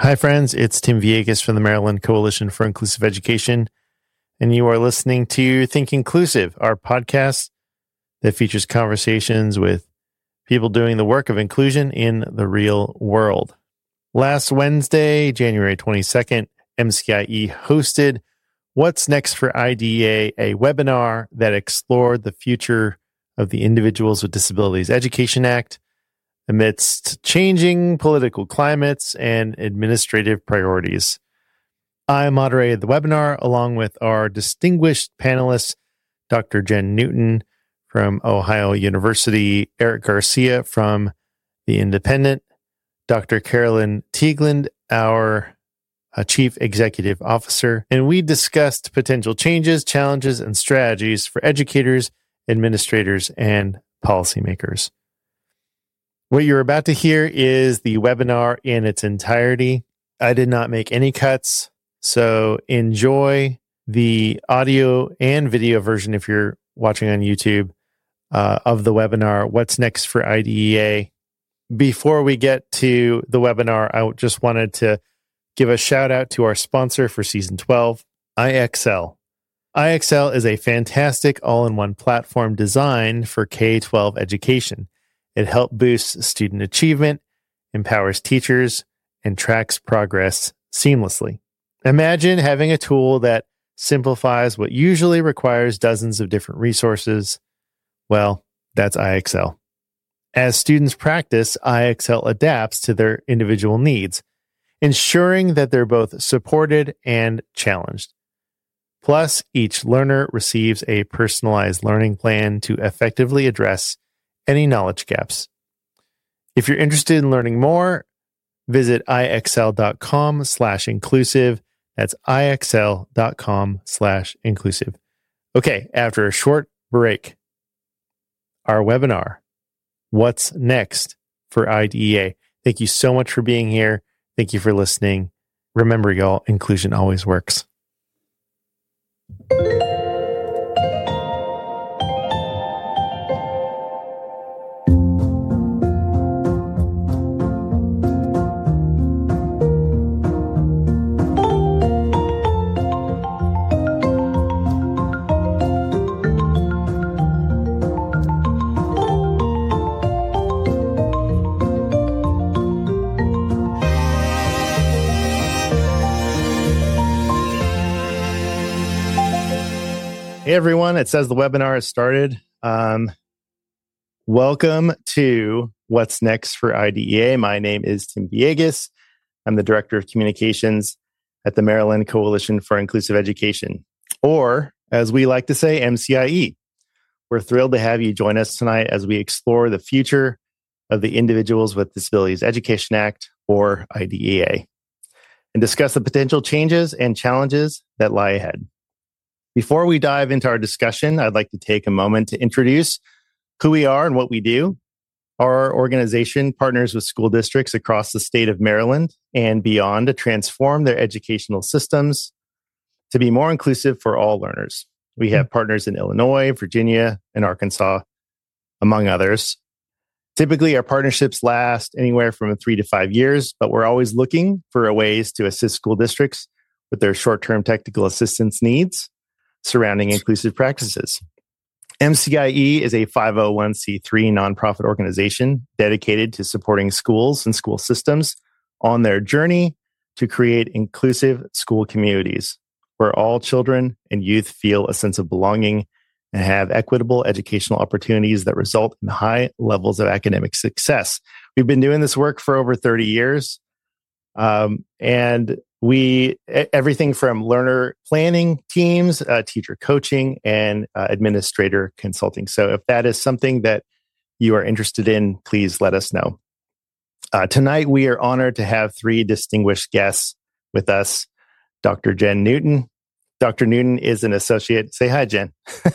Hi, friends. It's Tim Villegas from the Maryland Coalition for Inclusive Education, and you are listening to Think Inclusive, our podcast that features conversations with people doing the work of inclusion in the real world. Last Wednesday, January 22nd, MCIE hosted What's Next for IDEA, a webinar that explored the future of the Individuals with Disabilities Education Act amidst changing political climates and administrative priorities. I moderated the webinar along with our distinguished panelists, Dr. Jen Newton from Ohio University, Eric Garcia from The Independent, Dr. Carolyn Teigland, our Chief Executive Officer, and we discussed potential changes, challenges, and strategies for educators, administrators, and policymakers. What you're about to hear is the webinar in its entirety. I did not make any cuts, so enjoy the audio and video version if you're watching on YouTube of the webinar, What's Next for IDEA. Before we get to the webinar, I just wanted to give a shout out to our sponsor for Season 12, IXL. IXL is a fantastic all-in-one platform designed for K-12 education. It helps boost student achievement, empowers teachers, and tracks progress seamlessly. Imagine having a tool that simplifies what usually requires dozens of different resources. Well, that's IXL. As students practice, IXL adapts to their individual needs, ensuring that they're both supported and challenged. Plus, each learner receives a personalized learning plan to effectively address any knowledge gaps. If you're interested in learning more, visit ixl.com/inclusive. That's ixl.com/inclusive. Okay, after a short break, our webinar, What's Next for IDEA? Thank you so much for being here. Thank you for listening. Remember, y'all, inclusion always works. Hey, everyone. It says the webinar has started. Welcome to What's Next for IDEA. My name is Tim Villegas. I'm the Director of Communications at the Maryland Coalition for Inclusive Education, or as we like to say, MCIE. We're thrilled to have you join us tonight as we explore the future of the Individuals with Disabilities Education Act, or IDEA, and discuss the potential changes and challenges that lie ahead. Before we dive into our discussion, I'd like to take a moment to introduce who we are and what we do. Our organization partners with school districts across the state of Maryland and beyond to transform their educational systems to be more inclusive for all learners. We have partners in Illinois, Virginia, and Arkansas, among others. Typically, our partnerships last anywhere from 3 to 5 years, but we're always looking for ways to assist school districts with their short-term technical assistance needs surrounding inclusive practices. MCIE is a 501c3 nonprofit organization dedicated to supporting schools and school systems on their journey to create inclusive school communities where all children and youth feel a sense of belonging and have equitable educational opportunities that result in high levels of academic success. We've been doing this work for over 30 years, and everything from learner planning teams, teacher coaching, and administrator consulting. So if that is something that you are interested in, please let us know. Tonight, we are honored to have 3 distinguished guests with us. Dr. Jen Newton. Dr. Newton is an associate. Say hi, Jen.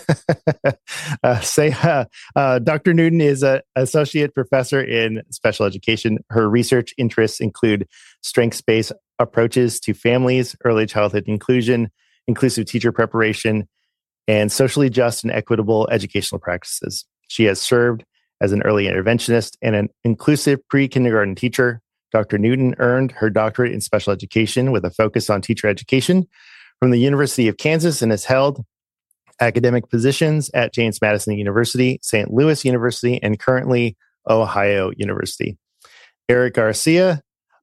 Dr. Newton is an associate professor in special education. Her research interests include strengths-based approaches to families, early childhood inclusion, inclusive teacher preparation, and socially just and equitable educational practices. She has served as an early interventionist and an inclusive pre-kindergarten teacher. Dr. Newton earned her doctorate in special education with a focus on teacher education from the University of Kansas and has held academic positions at James Madison University, St. Louis University, and currently Ohio University. Eric Garcia,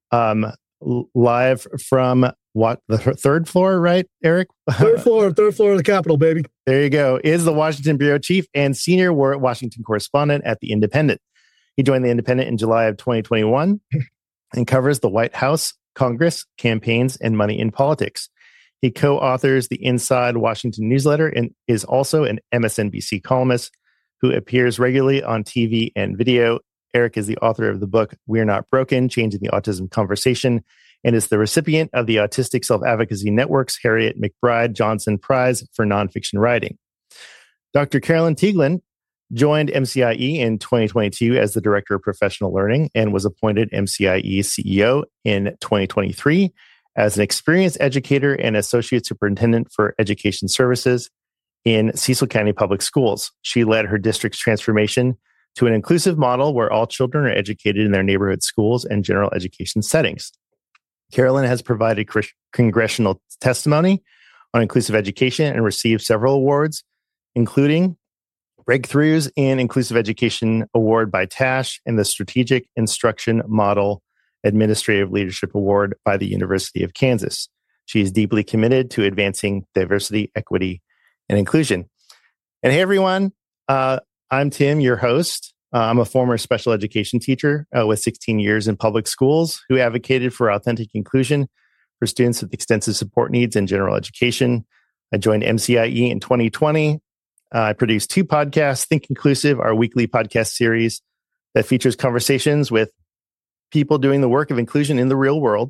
live from the third floor, right, Eric? Third floor of the Capitol, baby. There you go. Is the Washington Bureau Chief and Senior Washington Correspondent at The Independent. He joined The Independent in July of 2021 and covers the White House, Congress, campaigns, and money in politics. He co-authors the Inside Washington newsletter and is also an MSNBC columnist who appears regularly on TV and video. Eric is the author of the book, We're Not Broken, Changing the Autism Conversation, and is the recipient of the Autistic Self-Advocacy Network's Harriet McBride Johnson Prize for Nonfiction Writing. Dr. Carolyn Tieglin joined MCIE in 2022 as the Director of Professional Learning and was appointed MCIE CEO in 2023 as an experienced educator and Associate Superintendent for Education Services in Cecil County Public Schools. She led her district's transformation to an inclusive model where all children are educated in their neighborhood schools and general education settings. Carolyn has provided congressional testimony on inclusive education and received several awards, including Breakthroughs in Inclusive Education Award by TASH and the Strategic Instruction Model Administrative Leadership Award by the University of Kansas. She is deeply committed to advancing diversity, equity, and inclusion. And hey, everyone, I'm Tim, your host. I'm a former special education teacher with 16 years in public schools who advocated for authentic inclusion for students with extensive support needs in general education. I joined MCIE in 2020. I produced 2 podcasts, Think Inclusive, our weekly podcast series that features conversations with people doing the work of inclusion in the real world,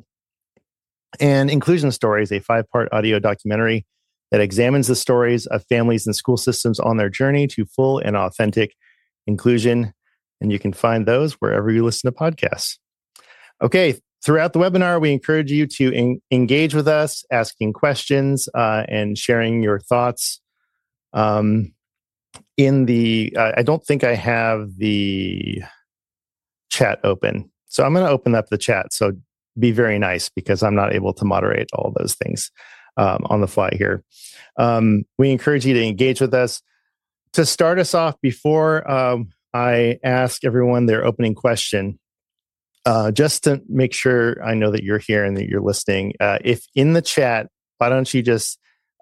and Inclusion Stories, a 5-part audio documentary that examines the stories of families and school systems on their journey to full and authentic inclusion. And you can find those wherever you listen to podcasts. Okay, throughout the webinar, we encourage you to engage with us, asking questions and sharing your thoughts. I don't think I have the chat open. So I'm going to open up the chat. So be very nice because I'm not able to moderate all those things on the fly here. We encourage you to engage with us. To start us off, before I ask everyone their opening question, just to make sure I know that you're here and that you're listening, if in the chat, why don't you just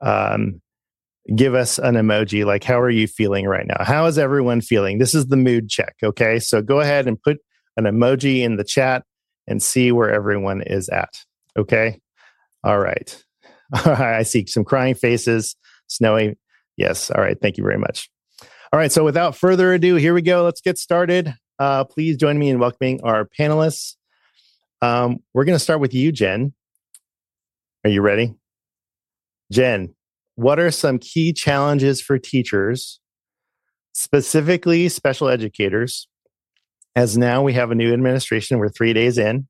give us an emoji, like how are you feeling right now? How is everyone feeling? This is the mood check, okay? So go ahead and put an emoji in the chat and see where everyone is at, okay? All right. I see some crying faces, snowy. Yes, all right, thank you very much. All right, so without further ado, here we go. Let's get started. Please join me in welcoming our panelists. We're going to start with you, Jen. Are you ready? Jen, what are some key challenges for teachers, specifically special educators, as now we have a new administration, we're 3 days in,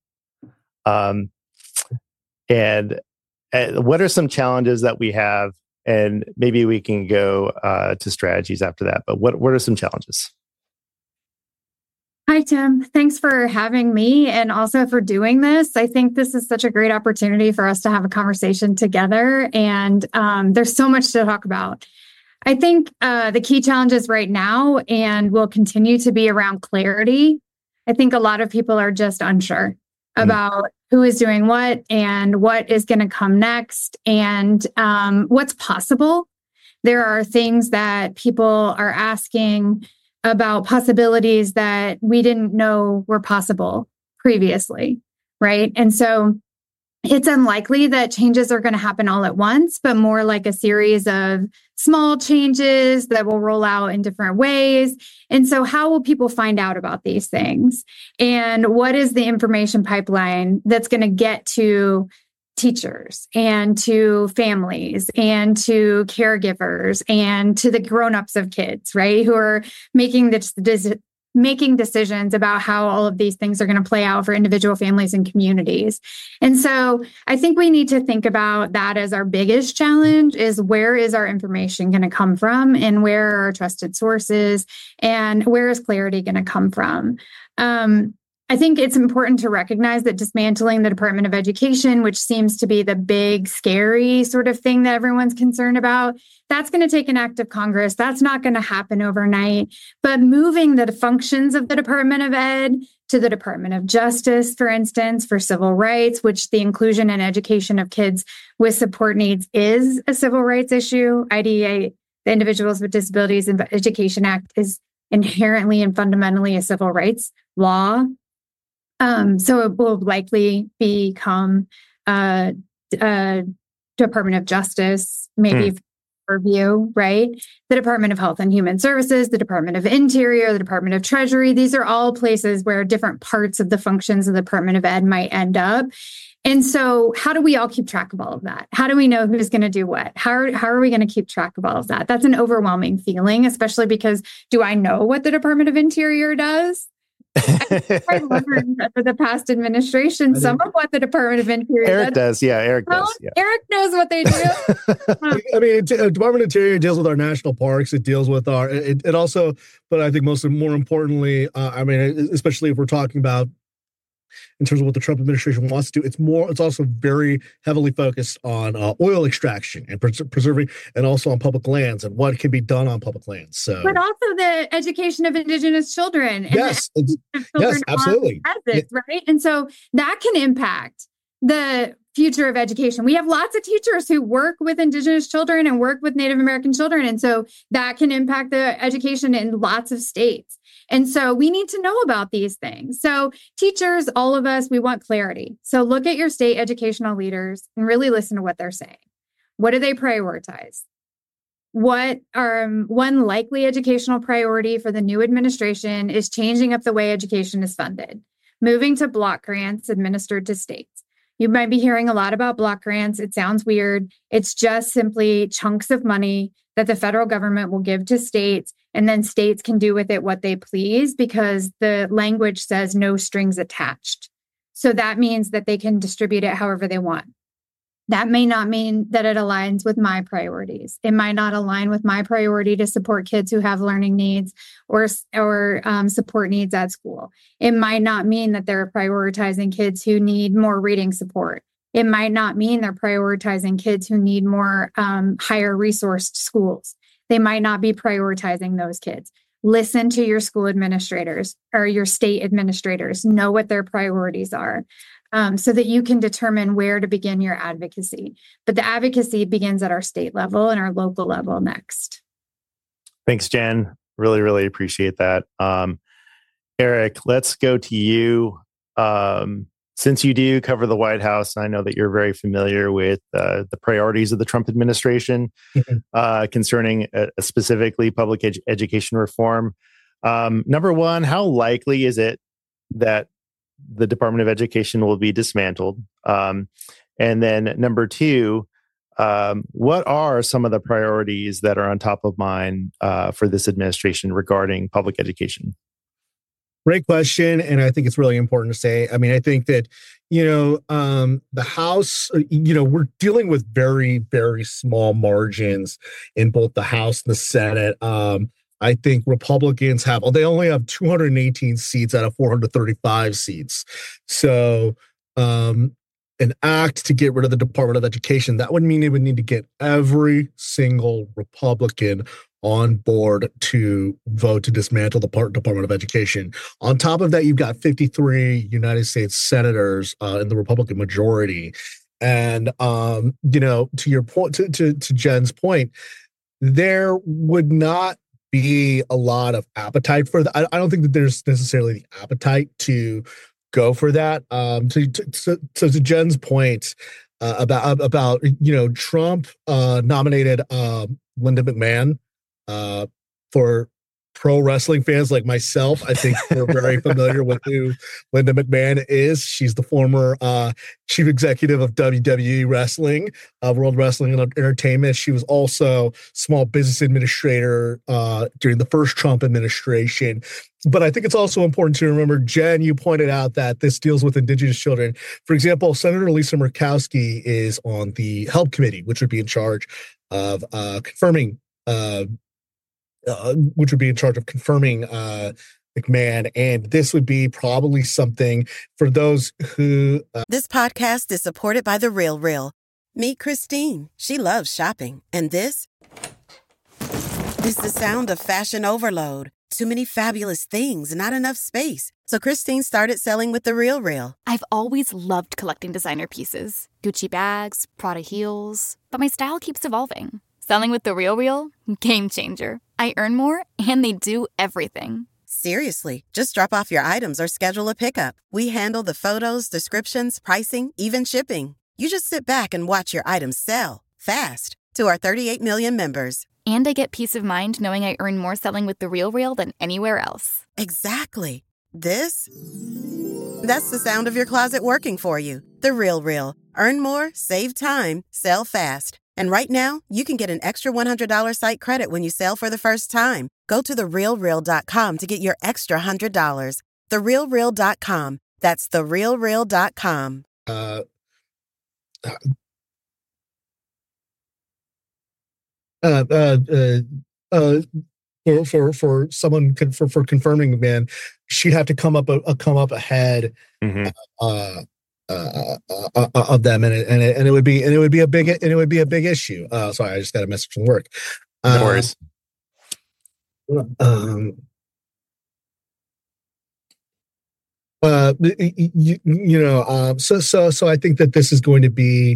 and what are some challenges that we have, and maybe we can go to strategies after that, but what are some challenges? Hi, Tim. Thanks for having me and also for doing this. I think this is such a great opportunity for us to have a conversation together, and there's so much to talk about. I think the key challenges right now and will continue to be around clarity. I think a lot of people are just unsure about who is doing what and what is going to come next and what's possible. There are things that people are asking about possibilities that we didn't know were possible previously, right? And so it's unlikely that changes are going to happen all at once, but more like a series of small changes that will roll out in different ways. And so how will people find out about these things? And what is the information pipeline that's going to get to teachers and to families and to caregivers and to the grown-ups of kids, right? Who are making decisions about how all of these things are going to play out for individual families and communities. And so I think we need to think about that as our biggest challenge is where is our information going to come from and where are our trusted sources and where is clarity going to come from? I think it's important to recognize that dismantling the Department of Education, which seems to be the big, scary sort of thing that everyone's concerned about, that's going to take an act of Congress. That's not going to happen overnight. But moving the functions of the Department of Ed to the Department of Justice, for instance, for civil rights, which the inclusion and education of kids with support needs is a civil rights issue. IDEA, the Individuals with Disabilities in Education Act, is inherently and fundamentally a civil rights law. So it will likely become a Department of Justice, maybe review, right? The Department of Health and Human Services, the Department of Interior, the Department of Treasury. These are all places where different parts of the functions of the Department of Ed might end up. And so how do we all keep track of all of that? How do we know who's going to do what? How are we going to keep track of all of that? That's an overwhelming feeling, especially because do I know what the Department of Interior does? I learned under the past administration some of what the Department of Interior Eric does. Yeah, Eric does. Yeah. Eric knows what they do. I mean, Department of Interior deals with our national parks. It deals with it also, but I think more importantly, I mean, especially if we're talking about in terms of what the Trump administration wants to do, it's also very heavily focused on oil extraction and preserving, and also on public lands and what can be done on public lands. So, but also the education of Indigenous children. And yes, yes, absolutely. Right. And so that can impact the future of education. We have lots of teachers who work with Indigenous children and work with Native American children. And so that can impact the education in lots of states. And so we need to know about these things. So teachers, all of us, we want clarity. So look at your state educational leaders and really listen to what they're saying. What do they prioritize? What one likely educational priority for the new administration is changing up the way education is funded, moving to block grants administered to states. You might be hearing a lot about block grants. It sounds weird. It's just simply chunks of money that the federal government will give to states, and then states can do with it what they please because the language says no strings attached. So that means that they can distribute it however they want. That may not mean that it aligns with my priorities. It might not align with my priority to support kids who have learning needs or support needs at school. It might not mean that they're prioritizing kids who need more reading support. It might not mean they're prioritizing kids who need more higher resourced schools. They might not be prioritizing those kids. Listen to your school administrators or your state administrators. Know what their priorities are so that you can determine where to begin your advocacy. But the advocacy begins at our state level and our local level next. Thanks, Jen. Really, really appreciate that. Eric, let's go to you. Since you do cover the White House, I know that you're very familiar with the priorities of the Trump administration concerning specifically public education reform. Number one, how likely is it that the Department of Education will be dismantled? And then number two, what are some of the priorities that are on top of mind for this administration regarding public education? Great question. And I think it's really important to say, I mean, I think that, the House, we're dealing with very, very small margins in both the House and the Senate. I think Republicans they only have 218 seats out of 435 seats. So an act to get rid of the Department of Education, that would mean they would need to get every single Republican on board to vote to dismantle the Department of Education. On top of that, you've got 53 United States senators in the Republican majority. And, to your point, to Jen's point, there would not be a lot of appetite for that. I don't think that there's necessarily the appetite to go for that. So to Jen's point about Trump nominated Linda McMahon. For pro wrestling fans like myself, I think we're very familiar with who Linda McMahon is. She's the former chief executive of WWE Wrestling, World Wrestling and Entertainment. She was also small business administrator during the first Trump administration. But I think it's also important to remember, Jen, you pointed out that this deals with Indigenous children. For example, Senator Lisa Murkowski is on the HELP committee, which would be in charge of confirming McMahon, and this would be probably something for those who. This podcast is supported by The RealReal. Meet Christine. She loves shopping, and this is the sound of fashion overload. Too many fabulous things, not enough space. So Christine started selling with The RealReal. I've always loved collecting designer pieces. Gucci bags, Prada heels. But my style keeps evolving. Selling with The RealReal? Game changer. I earn more, and they do everything. Seriously, just drop off your items or schedule a pickup. We handle the photos, descriptions, pricing, even shipping. You just sit back and watch your items sell fast to our 38 million members. And I get peace of mind knowing I earn more selling with The RealReal than anywhere else. Exactly. That's the sound of your closet working for you. The RealReal. Earn more, save time, sell fast. And right now, you can get an extra $100 site credit when you sell for the first time. Go to therealreal.com to get your extra $100. Therealreal.com. That's therealreal.com. For someone for confirming, man, she'd have to come up ahead of them, and it would be a big issue. Sorry, I just got a message from work. No worries. So I think that this is going to be.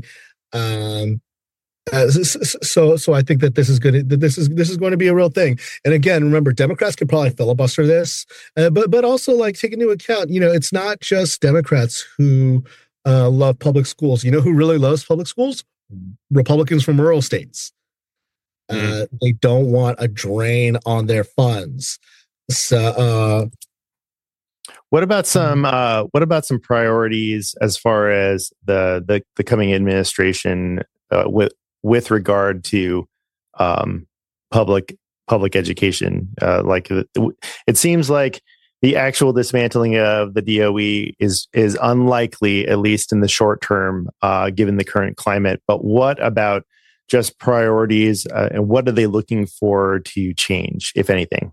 So I think that this is going to be a real thing. And again, remember, Democrats could probably filibuster this, but also like take into account, it's not just Democrats who love public schools. You know who really loves public schools? Republicans from rural states. They don't want a drain on their funds. So, what about some priorities as far as the coming administration with regard to public education? It seems like the actual dismantling of the DOE is unlikely, at least in the short term, given the current climate. But what about just priorities, and what are they looking for to change, if anything?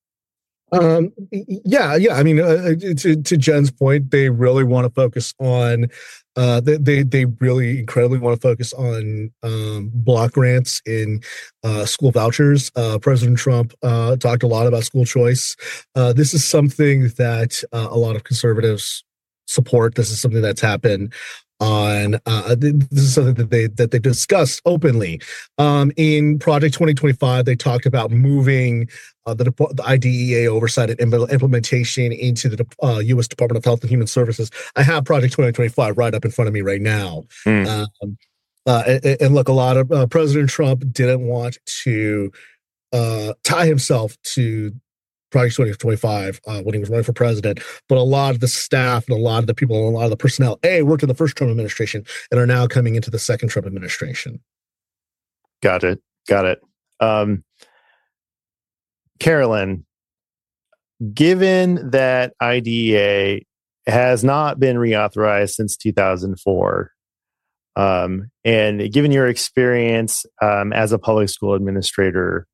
Yeah. I mean, to Jen's point, they really want to focus on. They really incredibly want to focus on block grants in school vouchers. President Trump talked a lot about school choice. This is something that a lot of conservatives support. This is something that's happened on. This is something that they discussed openly. In Project 2025, they talked about moving the IDEA oversight and implementation into the U.S. Department of Health and Human Services. I have Project 2025 right up in front of me right now. And look, a lot of President Trump didn't want to tie himself to Project 2025 when he was running for president, but a lot of the staff and a lot of the people and a lot of the personnel worked in the first Trump administration and are now coming into the second Trump administration. Got it. Carolyn, given that IDEA has not been reauthorized since 2004, and given your experience as a public school administrator,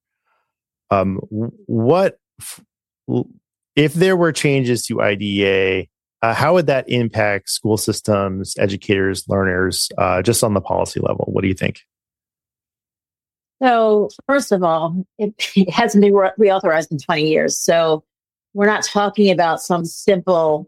what if there were changes to IDEA, how would that impact school systems, educators, learners, just on the policy level? What do you think? So, first of all, it hasn't been reauthorized in 20 years. So we're not talking about some simple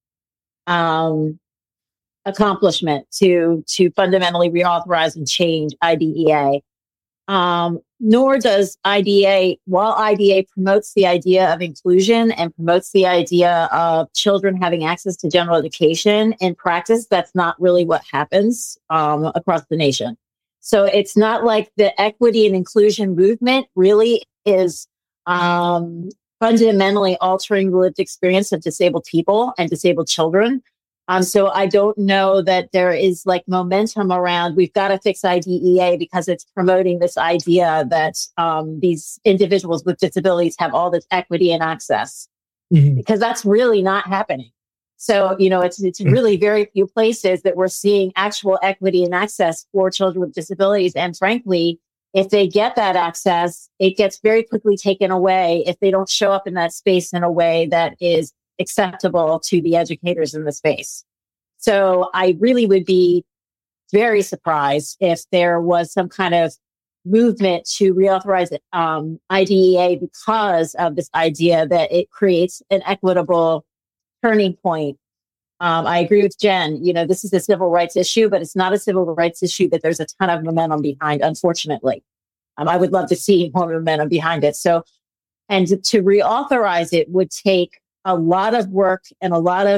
accomplishment to fundamentally reauthorize and change IDEA. Nor does IDEA, while IDEA promotes the idea of inclusion and promotes the idea of children having access to general education, in practice, that's not really what happens across the nation. So it's not like the equity and inclusion movement really is fundamentally altering the lived experience of disabled people and disabled children. So I don't know that there is like momentum around, we've got to fix IDEA because it's promoting this idea that these individuals with disabilities have all this equity and access, because that's really not happening. So, it's really very few places that we're seeing actual equity and access for children with disabilities. And frankly, if they get that access, it gets very quickly taken away if they don't show up in that space in a way that is acceptable to the educators in the space. So I really would be very surprised if there was some kind of movement to reauthorize IDEA because of this idea that it creates an equitable turning point. I agree with Jen. This is a civil rights issue, but it's not a civil rights issue that there's a ton of momentum behind, unfortunately. I would love to see more momentum behind it. So, and to reauthorize it would take a lot of work and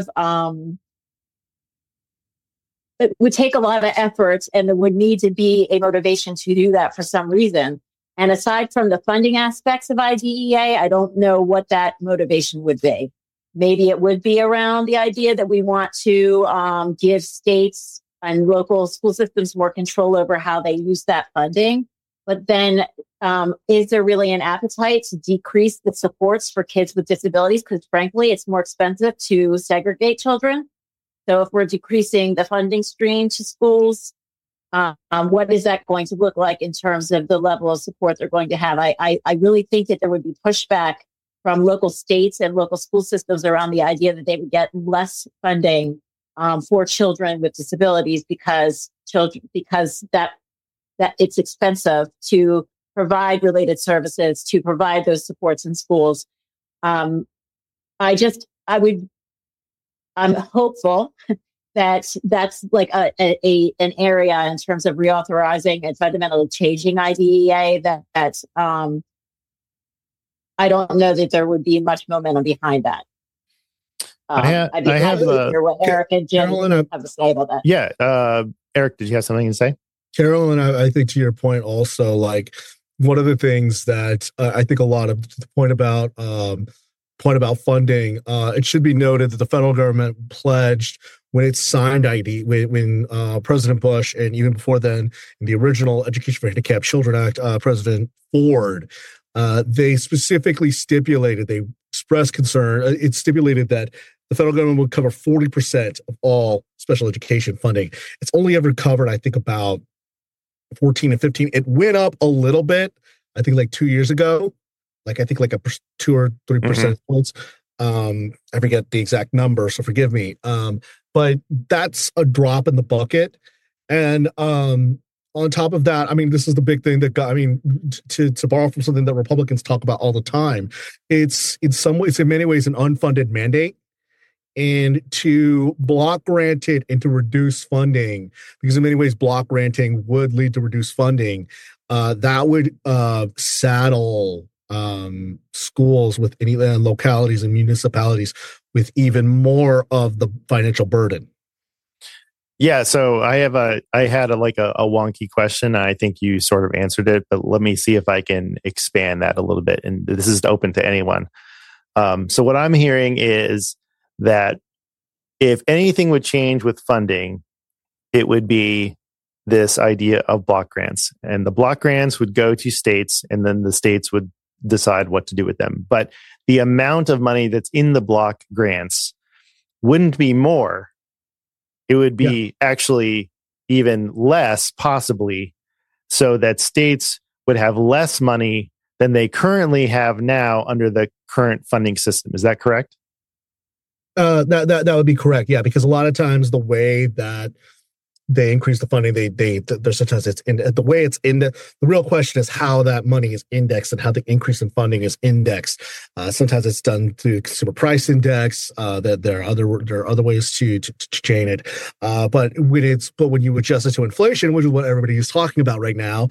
it would take a lot of effort, and there would need to be a motivation to do that for some reason. And aside from the funding aspects of IDEA, I don't know what that motivation would be. Maybe it would be around the idea that we want to give states and local school systems more control over how they use that funding. But then is there really an appetite to decrease the supports for kids with disabilities? Because frankly, it's more expensive to segregate children. So if we're decreasing the funding stream to schools, what is that going to look like in terms of the level of support they're going to have? I really think that there would be pushback from local states and local school systems around the idea that they would get less funding for children with disabilities because that it's expensive to provide related services, to provide those supports in schools. I'm hopeful that that's like an area in terms of reauthorizing and fundamentally changing IDEA that I don't know that there would be much momentum behind that. I'd be happy to hear what Eric and Jim have to say about that. Yeah. Eric, did you have something to say? Carolyn, I think to your point also, like one of the things that I think a lot of the point about funding, it should be noted that the federal government pledged when it signed when President Bush, and even before then, in the original Education for Handicapped Children Act, President Ford, they specifically stipulated, they expressed concern, it stipulated that the federal government would cover 40% of all special education funding. It's only ever covered, I think, about 14 and 15. It went up a little bit, I think like 2 years ago. Like 2 or 3 percentage points. I forget the exact number, so forgive me. But that's a drop in the bucket. And on top of that, I mean, this is the big thing that got, to borrow from something that Republicans talk about all the time, it's in many ways an unfunded mandate. And to block grant it and to reduce funding, because in many ways block granting would lead to reduced funding, that would saddle schools with any localities and municipalities with even more of the financial burden. Yeah, so I had a wonky question. I think you sort of answered it, but let me see if I can expand that a little bit. And this is open to anyone. So what I'm hearing is that if anything would change with funding, it would be this idea of block grants. And the block grants would go to states, and then the states would decide what to do with them. But the amount of money that's in the block grants wouldn't be more. It would be actually even less, possibly, so that states would have less money than they currently have now under the current funding system. Is that correct? That would be correct. Yeah, because a lot of times the way that they increase the funding, there's sometimes it's in the way it's in the real question is how that money is indexed and how the increase in funding is indexed. Sometimes it's done through consumer price index. That there are other ways to chain it. But when you adjust it to inflation, which is what everybody is talking about right now,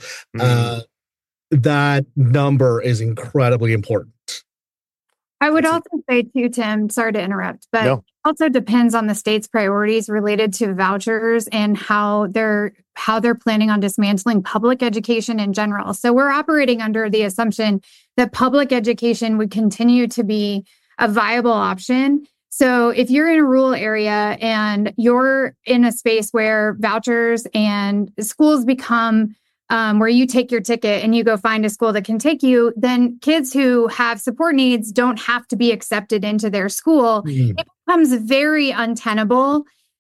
that number is incredibly important. I would also say too, Tim, sorry to interrupt, but it also depends on the state's priorities related to vouchers and how they're planning on dismantling public education in general. So we're operating under the assumption that public education would continue to be a viable option. So if you're in a rural area and you're in a space where vouchers and schools become where you take your ticket and you go find a school that can take you, then kids who have support needs don't have to be accepted into their school. It becomes very untenable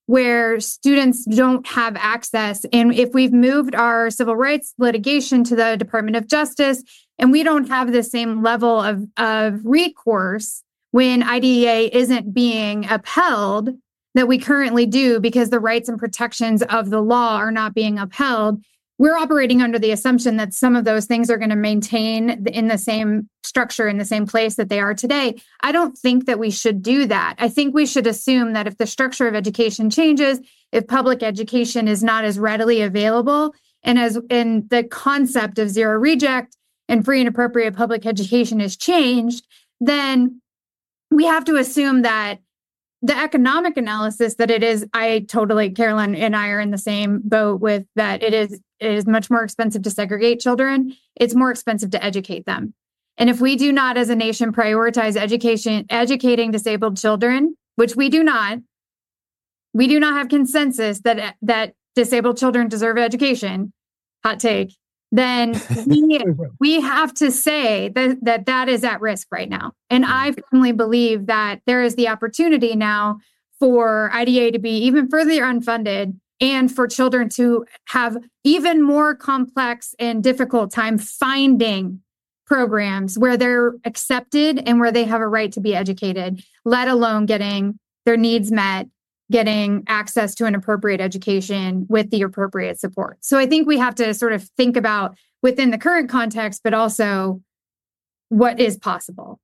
where students don't have access. And if we've moved our civil rights litigation to the Department of Justice, and we don't have the same level of recourse when IDEA isn't being upheld that we currently do because the rights and protections of the law are not being upheld, we're operating under the assumption that some of those things are going to maintain in the same structure, in the same place that they are today. I don't think that we should do that. I think we should assume that if the structure of education changes, if public education is not as readily available, and the concept of zero reject and free and appropriate public education is changed, then we have to assume that the economic analysis that it is, Carolyn and I are in the same boat with that it is much more expensive to segregate children. It's more expensive to educate them. And if we do not as a nation prioritize educating disabled children, which we do not have consensus that disabled children deserve education, hot take, then we have to say that is at risk right now. And I firmly believe that there is the opportunity now for IDEA to be even further unfunded and for children to have even more complex and difficult time finding programs where they're accepted and where they have a right to be educated, let alone getting their needs met, getting access to an appropriate education with the appropriate support. So I think we have to sort of think about within the current context, but also what is possible.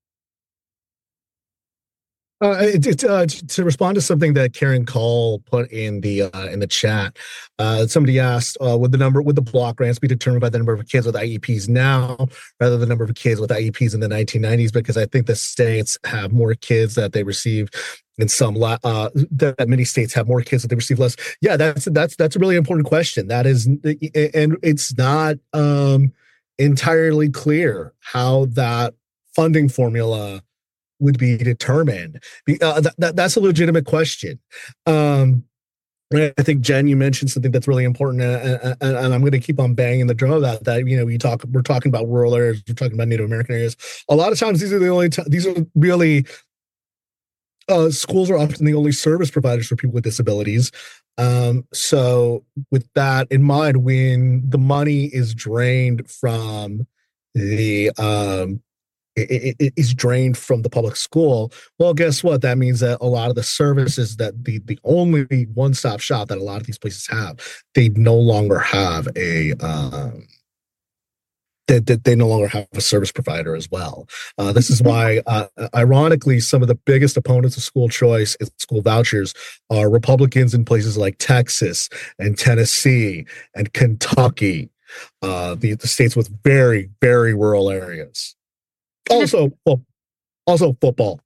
To respond to something that Karen Call put in the chat, somebody asked, would the block grants be determined by the number of kids with IEPs now, rather than the number of kids with IEPs in the 1990s? Because I think the states have more kids that they receive, and that many states have more kids that they receive less. Yeah, that's a really important question. That is, and it's not entirely clear how that funding formula would be determined. That's a legitimate question. I think, Jen, you mentioned something that's really important, and I'm going to keep on banging the drum of that we're talking about rural areas, we're talking about Native American areas. A lot of times these are really schools are often the only service providers for people with disabilities. So with that in mind, when the money is drained from the it is drained from the public school, well, guess what? That means that a lot of the services that the only one-stop shop that a lot of these places have, they no longer have they no longer have a service provider as well. This is why, ironically, some of the biggest opponents of school choice and school vouchers are Republicans in places like Texas and Tennessee and Kentucky, the states with very, very rural areas. Also football.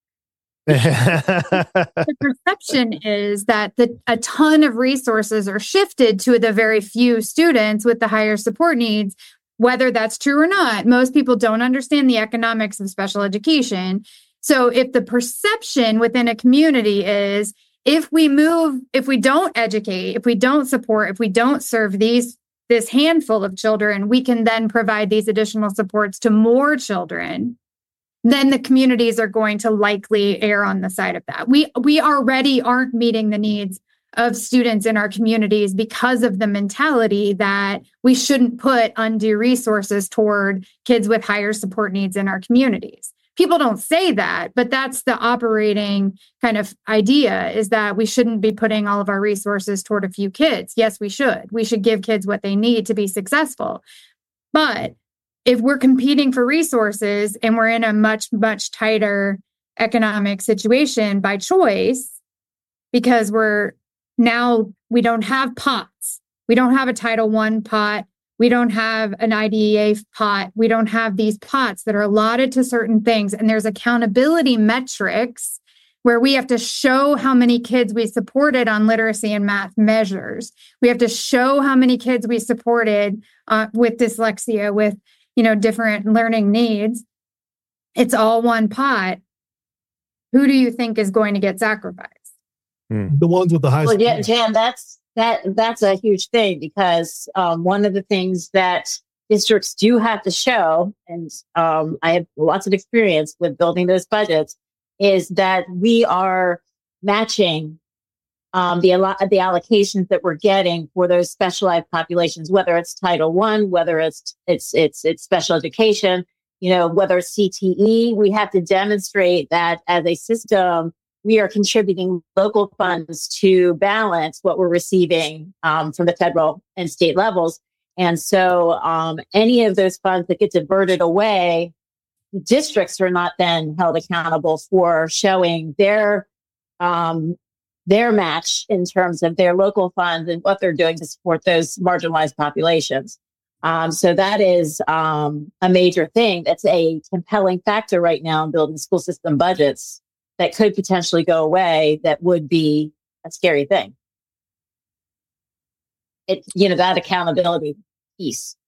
The perception is that a ton of resources are shifted to the very few students with the higher support needs. Whether that's true or not, most people don't understand the economics of special education. So if the perception within a community is if we don't educate, if we don't support, if we don't serve this handful of children, we can then provide these additional supports to more children, then the communities are going to likely err on the side of that. We already aren't meeting the needs of students in our communities because of the mentality that we shouldn't put undue resources toward kids with higher support needs in our communities. People don't say that, but that's the operating kind of idea, is that we shouldn't be putting all of our resources toward a few kids. Yes, we should. We should give kids what they need to be successful. But if we're competing for resources and we're in a much, much tighter economic situation by choice, because we don't have pots. We don't have a Title I pot. We don't have an IDEA pot. We don't have these pots that are allotted to certain things. And there's accountability metrics where we have to show how many kids we supported on literacy and math measures. We have to show how many kids we supported with dyslexia, with different learning needs. It's all one pot. Who do you think is going to get sacrificed? The ones with the high. Well, yeah, Jan, that's a huge thing, because one of the things that districts do have to show, and I have lots of experience with building those budgets, is that we are matching the allocations that we're getting for those specialized populations, whether it's Title I, whether it's special education, whether it's CTE, we have to demonstrate that as a system, we are contributing local funds to balance what we're receiving from the federal and state levels. And so any of those funds that get diverted away, districts are not then held accountable for showing their match in terms of their local funds and what they're doing to support those marginalized populations. So that is a major thing. That's a compelling factor right now in building school system budgets that could potentially go away. That would be a scary thing. That accountability piece.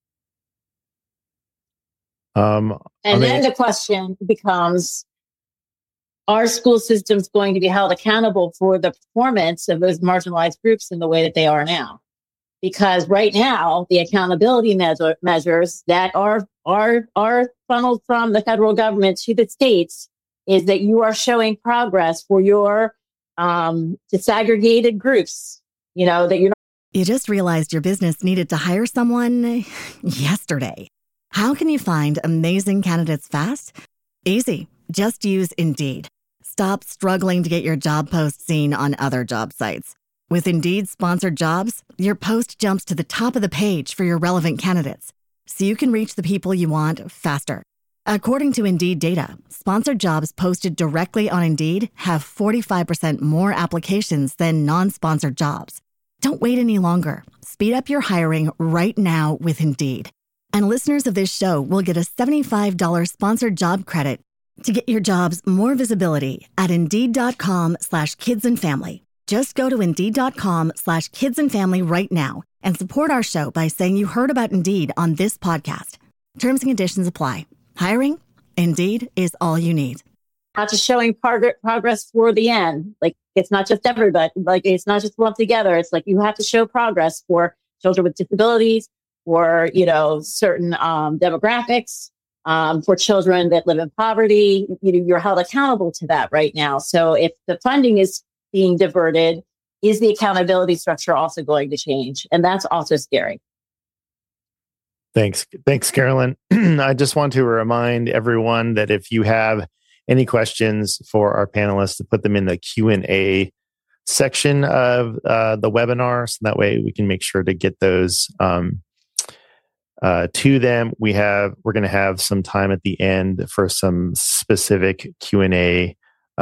Then the question becomes, are school systems going to be held accountable for the performance of those marginalized groups in the way that they are now? Because right now, the accountability measures that are funneled from the federal government to the states is that you are showing progress for your disaggregated groups, that you're not. You just realized your business needed to hire someone yesterday. How can you find amazing candidates fast? Easy. Just use Indeed. Stop struggling to get your job post seen on other job sites. With Indeed sponsored jobs, your post jumps to the top of the page for your relevant candidates, so you can reach the people you want faster. According to Indeed data, sponsored jobs posted directly on Indeed have 45% more applications than non-sponsored jobs. Don't wait any longer. Speed up your hiring right now with Indeed. And listeners of this show will get a $75 sponsored job credit to get your jobs more visibility at Indeed.com/kidsandfamily. Just go to Indeed.com/kidsandfamily right now and support our show by saying you heard about Indeed on this podcast. Terms and conditions apply. Hiring? Indeed is all you need. Not just showing progress for the end. Like, it's not just everybody. Like, it's not just lumped together. It's like you have to show progress for children with disabilities, for, certain demographics, for children that live in poverty. You're held accountable to that right now. So if the funding is being diverted, is the accountability structure also going to change? And that's also scary. Thanks, Carolyn. I just want to remind everyone that if you have any questions for our panelists, to put them in the Q&A section of the webinar, so that way we can make sure to get those to them. We're going to have some time at the end for some specific Q&A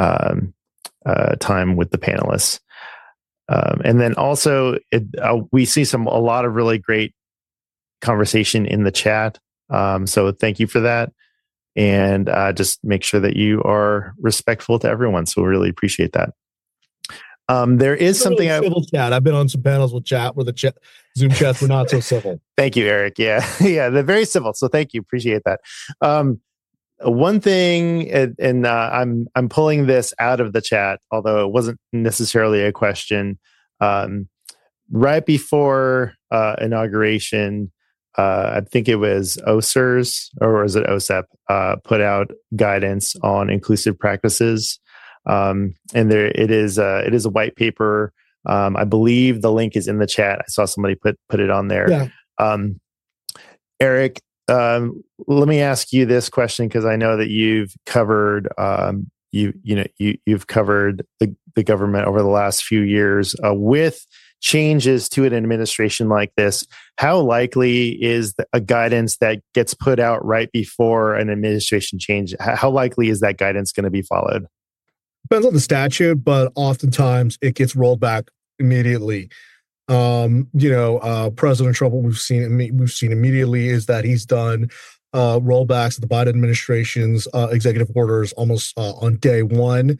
time with the panelists. And then also, we see a lot of really great conversation in the chat. So thank you for that. And just make sure that you are respectful to everyone. So we really appreciate that. There is something civil chat. I've been on some panels with the Zoom chats were not so civil. Thank you, Eric. Yeah, they're very civil. So thank you. Appreciate that. One thing, and I'm pulling this out of the chat, although it wasn't necessarily a question. Right before inauguration, I think it was OSERS, or was it OSEP, put out guidance on inclusive practices. And there it is a white paper. I believe the link is in the chat. I saw somebody put it on there. Yeah. Eric, let me ask you this question, because I know that you've covered you've covered the government over the last few years with changes to an administration like this. How likely is a guidance that gets put out right before an administration change? How likely is that guidance going to be followed? Depends on the statute, but oftentimes it gets rolled back immediately. President Trump, what we've seen immediately is that he's done rollbacks of the Biden administration's executive orders almost on day one.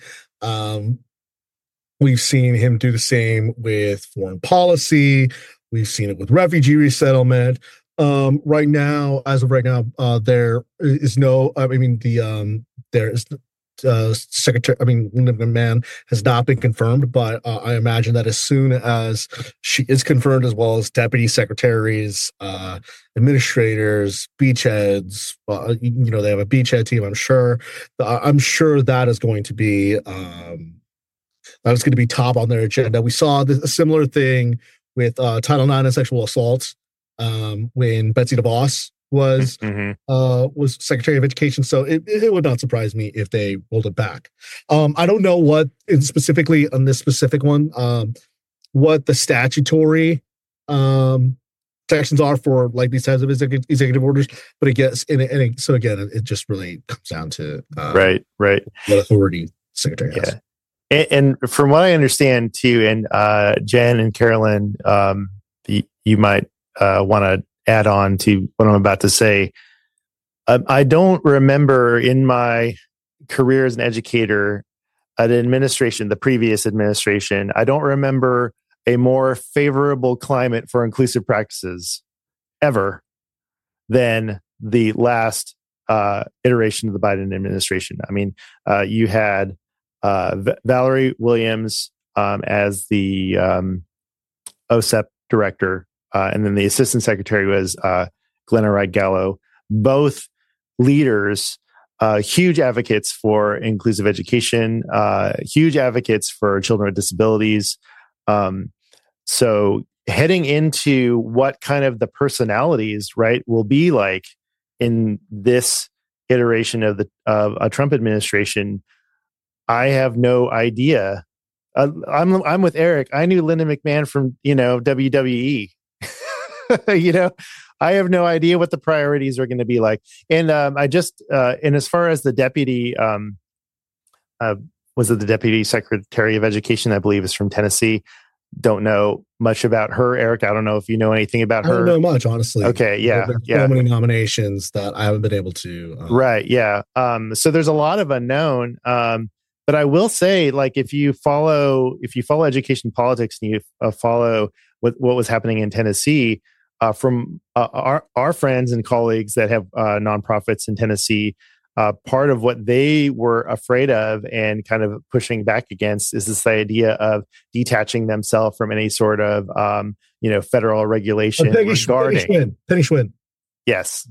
We've seen him do the same with foreign policy. We've seen it with refugee resettlement. Right now, there is no. There is. Secretary, McMahon has not been confirmed, but I imagine that as soon as she is confirmed, as well as deputy secretaries, administrators, beachheads, they have a beachhead team. I'm sure that is going to be That is going to be top on their agenda. We saw a similar thing with Title IX and sexual assault when Betsy DeVos was Secretary of Education. So it would not surprise me if they rolled it back. I don't know what specifically on this specific one, what the statutory protections are for like these types of executive orders, but I guess so again, it just really comes down to right what authority Secretary has. And from what I understand too, and Jen and Carolyn, you might want to add on to what I'm about to say. I don't remember in my career as an educator, the previous administration, I don't remember a more favorable climate for inclusive practices ever than the last iteration of the Biden administration. I mean, you had Valerie Williams as the OSEP director, and then the assistant secretary was Glenna Wright-Gallo. Both leaders, huge advocates for inclusive education, huge advocates for children with disabilities. So heading into what kind of the personalities, right, will be like in this iteration of a Trump administration, I have no idea. I'm with Eric. I knew Linda McMahon from WWE. I have no idea what the priorities are going to be like. And and as far as the deputy, was it the deputy secretary of education? I believe is from Tennessee. Don't know much about her, Eric. I don't know if you know anything about her. I don't know much, honestly. Okay, yeah, so many nominations that I haven't been able to. Right, yeah. So there's a lot of unknown. But I will say, like, if you follow education politics and you follow what was happening in Tennessee, from our friends and colleagues that have nonprofits in Tennessee, part of what they were afraid of and kind of pushing back against is this idea of detaching themselves from any sort of federal regulation regarding Penny Schwinn. Yes.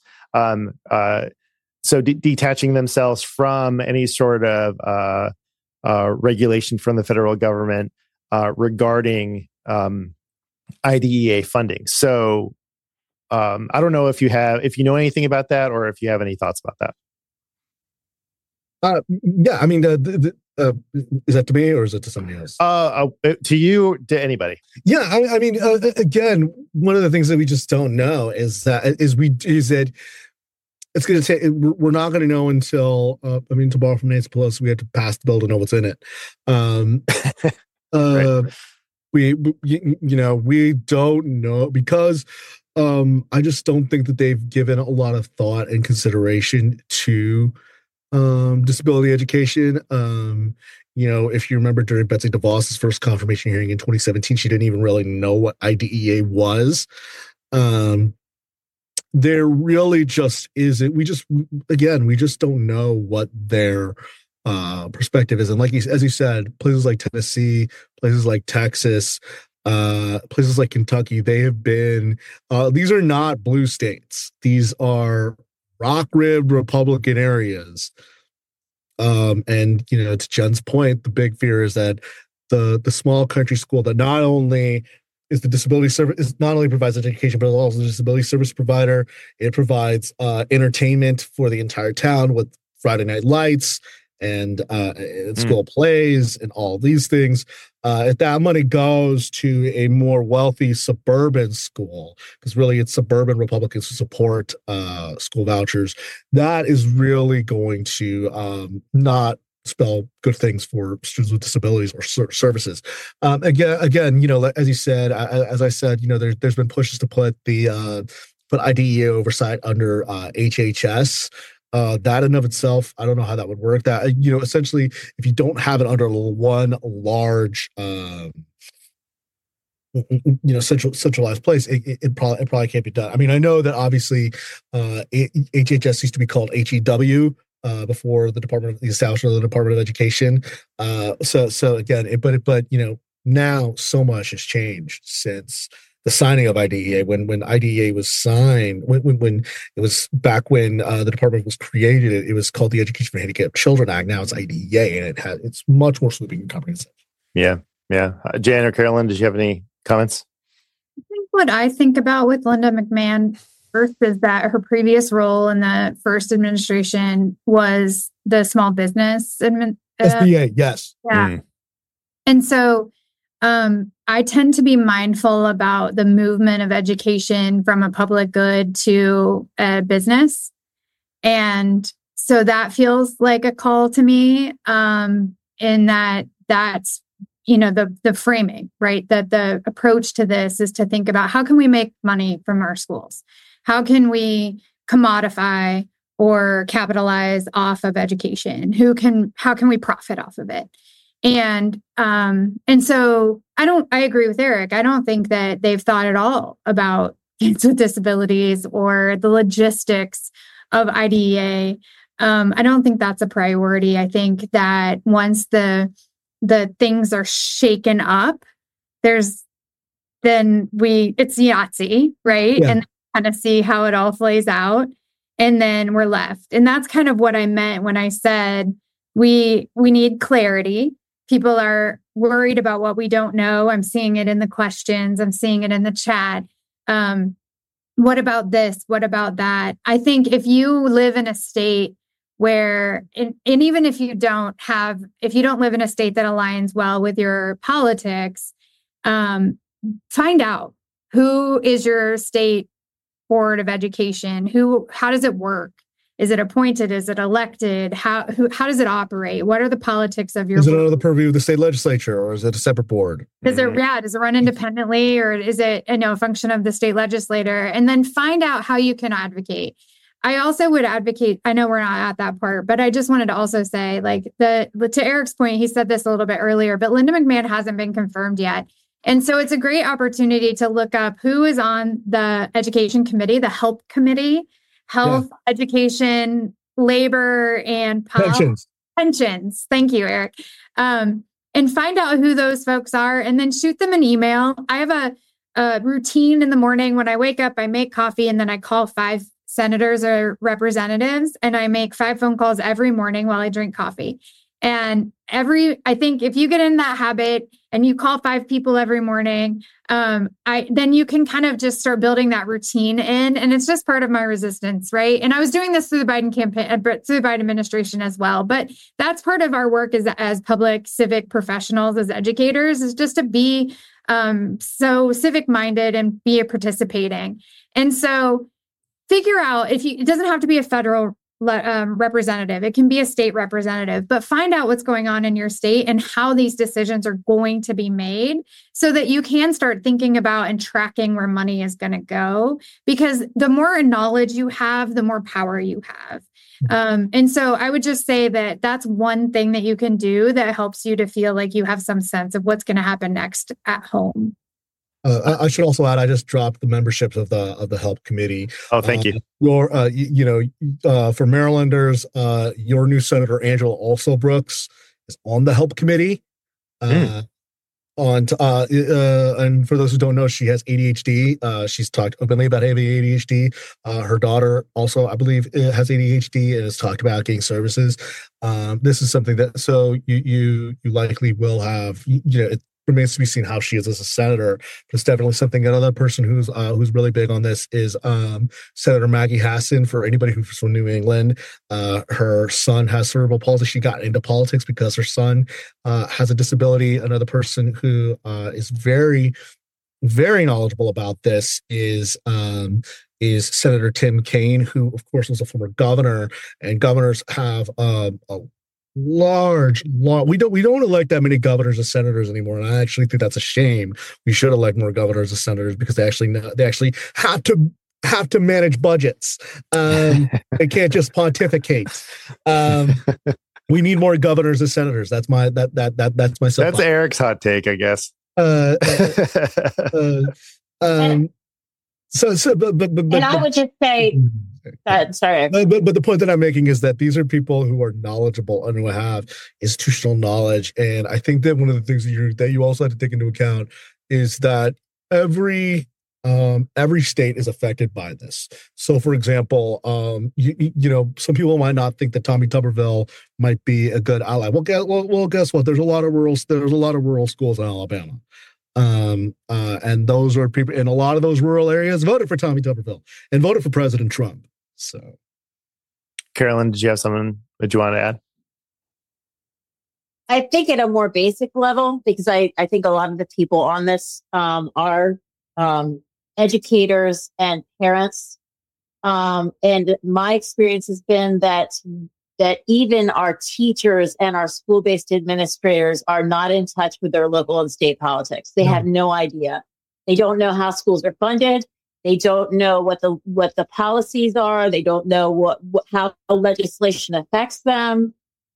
So detaching themselves from any sort of regulation from the federal government regarding IDEA funding. So I don't know if you know anything about that or if you have any thoughts about that. Yeah, I mean, is that to me or is it to somebody else? To you, to anybody. Yeah, I mean, again, one of the things that we just don't know is that it's going to take. We're not going to know until to borrow from Nancy Pelosi, we have to pass the bill to know what's in it. Right. We don't know because I just don't think that they've given a lot of thought and consideration to disability education. If you remember during Betsy DeVos's first confirmation hearing in 2017, she didn't even really know what IDEA was. There really just isn't. We just don't know what their perspective is. And as you said, places like Tennessee, places like Texas, places like Kentucky, they have been, these are not blue states. These are rock-ribbed Republican areas. To Jen's point, the big fear is that the small country school that not only is the disability service, not only provides education, but also the disability service provider. It provides entertainment for the entire town with Friday Night Lights and school plays and all these things. If that money goes to a more wealthy suburban school, because really it's suburban Republicans who support school vouchers, that is really going to not spell good things for students with disabilities or services. Again, as you said, as I said, there's been pushes to put IDEA oversight under HHS. That in of itself, I don't know how that would work. That essentially, if you don't have it under one large, centralized place, it probably can't be done. I mean, I know that obviously, HHS used to be called HEW before the establishment of the Department of Education. So again, but now so much has changed since the signing of IDEA, when IDEA was signed, when it was back when the department was created, it was called the Education for Handicapped Children Act. Now it's IDEA, and it's much more sweeping and comprehensive. Yeah. Jan or Carolyn, did you have any comments? I think what I think about with Linda McMahon first is that her previous role in the first administration was the small business SBA, yes. Yeah. And so I tend to be mindful about the movement of education from a public good to a business. And so that feels like a call to me in that's, the framing, right? That the approach to this is to think about how can we make money from our schools? How can we commodify or capitalize off of education? How can we profit off of it? And so I agree with Eric. I don't think that they've thought at all about kids with disabilities or the logistics of IDEA. I don't think that's a priority. I think that once the things are shaken up, it's Yahtzee, right? Yeah. And kind of see how it all plays out. And then we're left. And that's kind of what I meant when I said we need clarity. People are worried about what we don't know. I'm seeing it in the questions. I'm seeing it in the chat. What about this? What about that? I think if you live in a state where, and even if you don't live in a state that aligns well with your politics, find out who is your state board of education. How does it work? Is it appointed? Is it elected? How does it operate? What are the politics of your Is it board? under the purview of the state legislature, or is it a separate board? Does it run independently, or is it a function of the state legislator? And then find out how you can advocate. I also would advocate, I know we're not at that part, but I just wanted to also say, to Eric's point, he said this a little bit earlier, but Linda McMahon hasn't been confirmed yet. And so it's a great opportunity to look up who is on the education committee, the HELP committee, health, education, labor, and pensions. Thank you, Eric. And find out who those folks are and then shoot them an email. I have a routine in the morning. When I wake up, I make coffee and then I call 5 senators or representatives, and I make 5 phone calls every morning while I drink coffee. And I think if you get in that habit and you call 5 people every morning, then you can kind of just start building that routine in, and it's just part of my resistance, right? And I was doing this through the Biden campaign, through the Biden administration as well. But that's part of our work as public civic professionals, as educators, is just to be so civic minded and be participating. And so figure out it doesn't have to be a federal representative. It can be a state representative, but find out what's going on in your state and how these decisions are going to be made so that you can start thinking about and tracking where money is going to go, because the more knowledge you have, the more power you have. And so I would just say that that's one thing that you can do that helps you to feel like you have some sense of what's going to happen next at home. I should also add, I just dropped the memberships of the HELP committee. Oh, thank you. For Marylanders, your new Senator Angela Alsobrooks is on the HELP committee. And for those who don't know, she has ADHD. She's talked openly about having ADHD. Her daughter also, I believe, has ADHD and has talked about getting services. This is something that you likely will have. It remains to be seen how she is as a senator. But it's definitely something. Another person who's really big on this is Senator Maggie Hassan. For anybody who's from New England, her son has cerebral palsy. She got into politics because her son has a disability. Another person who is very, very knowledgeable about this is Senator Tim Kaine, who of course was a former governor, and governors have a large we don't elect that many governors and senators anymore, and I actually think that's a shame. We should elect more governors and senators because they actually have to manage budgets. They can't just pontificate. We need more governors and senators. That's my that's my That's Eric's hot take, I guess. And I would just say that, sorry. But the point that I'm making is that these are people who are knowledgeable and who have institutional knowledge. And I think that one of the things that you also have to take into account is that every every state is affected by this. So, for example, some people might not think that Tommy Tuberville might be a good ally. Well, guess what? There's a lot of rural schools in Alabama, and those are people in a lot of those rural areas voted for Tommy Tuberville and voted for President Trump. So, Carolyn, did you have something that you want to add? I think at a more basic level, because I think a lot of the people on this are educators and parents. And my experience has been that even our teachers and our school-based administrators are not in touch with their local and state politics. They have no idea. They don't know how schools are funded. They don't know what the policies are. They don't know how legislation affects them.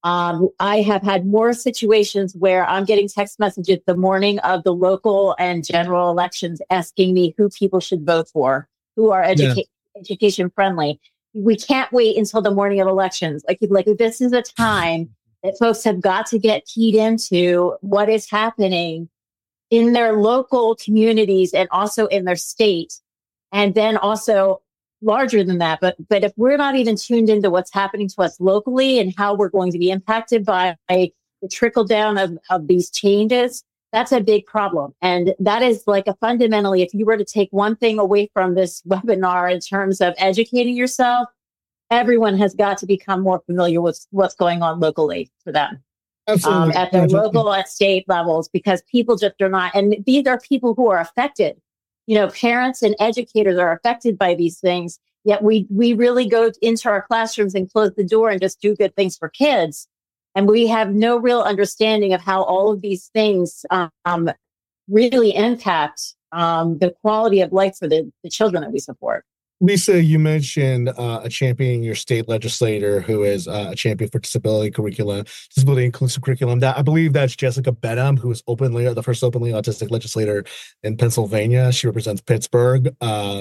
I have had more situations where I'm getting text messages the morning of the local and general elections asking me who people should vote for, who are education friendly. We can't wait until the morning of elections. Like this is a time that folks have got to get keyed into what is happening in their local communities and also in their state. And then also larger than that. But if we're not even tuned into what's happening to us locally and how we're going to be impacted by the trickle down of these changes, that's a big problem. And that is like fundamentally, if you were to take one thing away from this webinar in terms of educating yourself, everyone has got to become more familiar with what's going on locally for them. Absolutely. At their local and state levels, because people just are not, and these are people who are affected. Parents and educators are affected by these things, yet we really go into our classrooms and close the door and just do good things for kids. And we have no real understanding of how all of these things really impact the quality of life for the children that we support. Lisa, you mentioned a champion, your state legislator, who is a champion for disability inclusive curriculum. I believe that's Jessica Benham, who is the first openly autistic legislator in Pennsylvania. She represents Pittsburgh.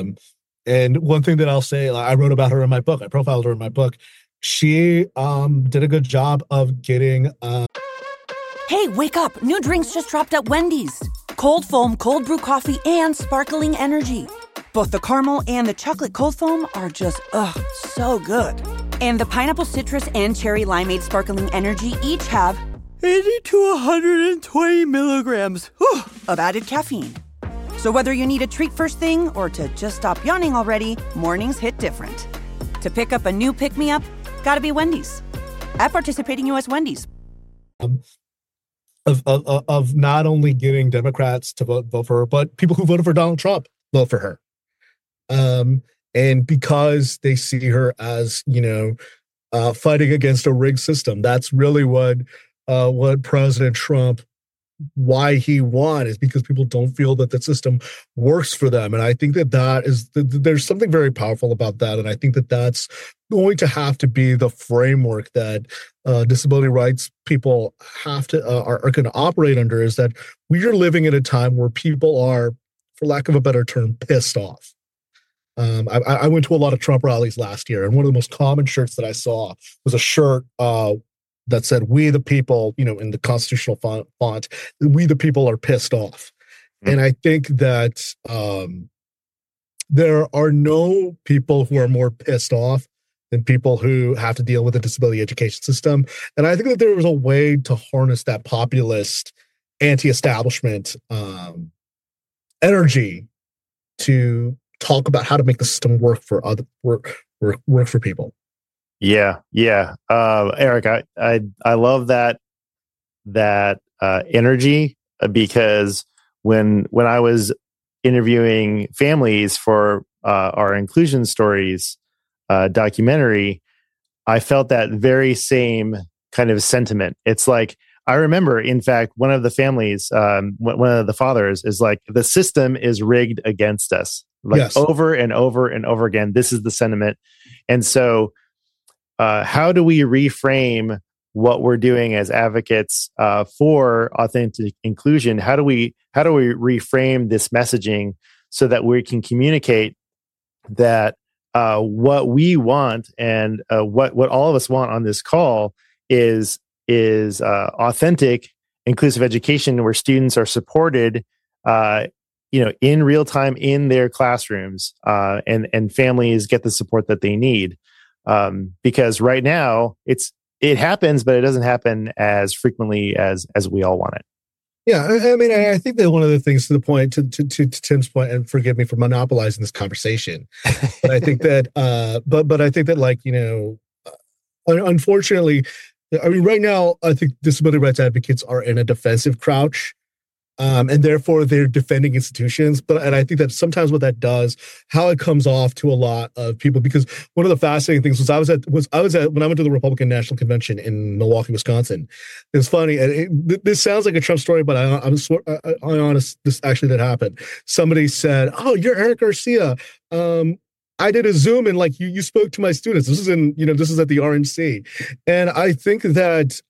And one thing that I'll say, I wrote about her in my book. I profiled her in my book. She did a good job of getting... Hey, wake up. New drinks just dropped at Wendy's. Cold foam, cold brew coffee, and sparkling energy. Both the caramel and the chocolate cold foam are just, so good. And the pineapple citrus and cherry limeade sparkling energy each have 80 to 120 milligrams of added caffeine. So whether you need a treat first thing or to just stop yawning already, mornings hit different. To pick up a new pick-me-up, gotta be Wendy's. At participating U.S. Wendy's. Of not only getting Democrats to vote for her, but people who voted for Donald Trump vote for her. And because they see her as, fighting against a rigged system, that's really what President Trump, why he won, is because people don't feel that the system works for them. And I think there's something very powerful about that. And I think that that's going to have to be the framework that disability rights people have to are going to operate under, is that we are living in a time where people are, for lack of a better term, pissed off. I went to a lot of Trump rallies last year, and one of the most common shirts that I saw was a shirt that said, "We the people," in the constitutional font, "We the people are pissed off." Mm-hmm. And I think that there are no people who are more pissed off than people who have to deal with the disability education system. And I think that there was a way to harness that populist, anti-establishment energy to talk about how to make the system work for work for people. Yeah. Eric, I love that energy, because when I was interviewing families for our Inclusion Stories documentary, I felt that very same kind of sentiment. It's like, I remember, in fact, one of the families, one of the fathers is like, the system is rigged against us. Like, yes. Over and over and over again, this is the sentiment. And so how do we reframe what we're doing as advocates for authentic inclusion? How do we reframe this messaging so that we can communicate that what we want and what all of us want on this call is authentic, inclusive education where students are supported in real time in their classrooms, and families get the support that they need. Because right now it happens, but it doesn't happen as frequently as we all want it. Yeah, I mean, I think that one of the things to the point, to Tim's point, and forgive me for monopolizing this conversation, but I think that, but I think that, like, unfortunately, I mean, right now, I think disability rights advocates are in a defensive crouch, and therefore they're defending institutions. And I think that sometimes what that does, how it comes off to a lot of people, because one of the fascinating things was I was at when I went to the Republican National Convention in Milwaukee, Wisconsin. It was funny, and this sounds like a Trump story, but I'm honest, this actually did happen. Somebody said, "Oh, you're Eric Garcia. I did a Zoom and like you spoke to my students. This is this is at the RNC," and I think that.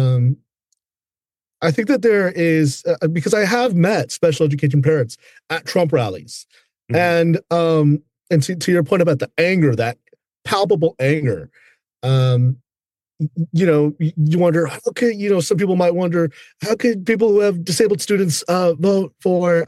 I think that there is, because I have met special education parents at Trump rallies. Mm-hmm. And to your point about the anger, that palpable anger, you wonder, how could, some people might wonder, how could people who have disabled students vote for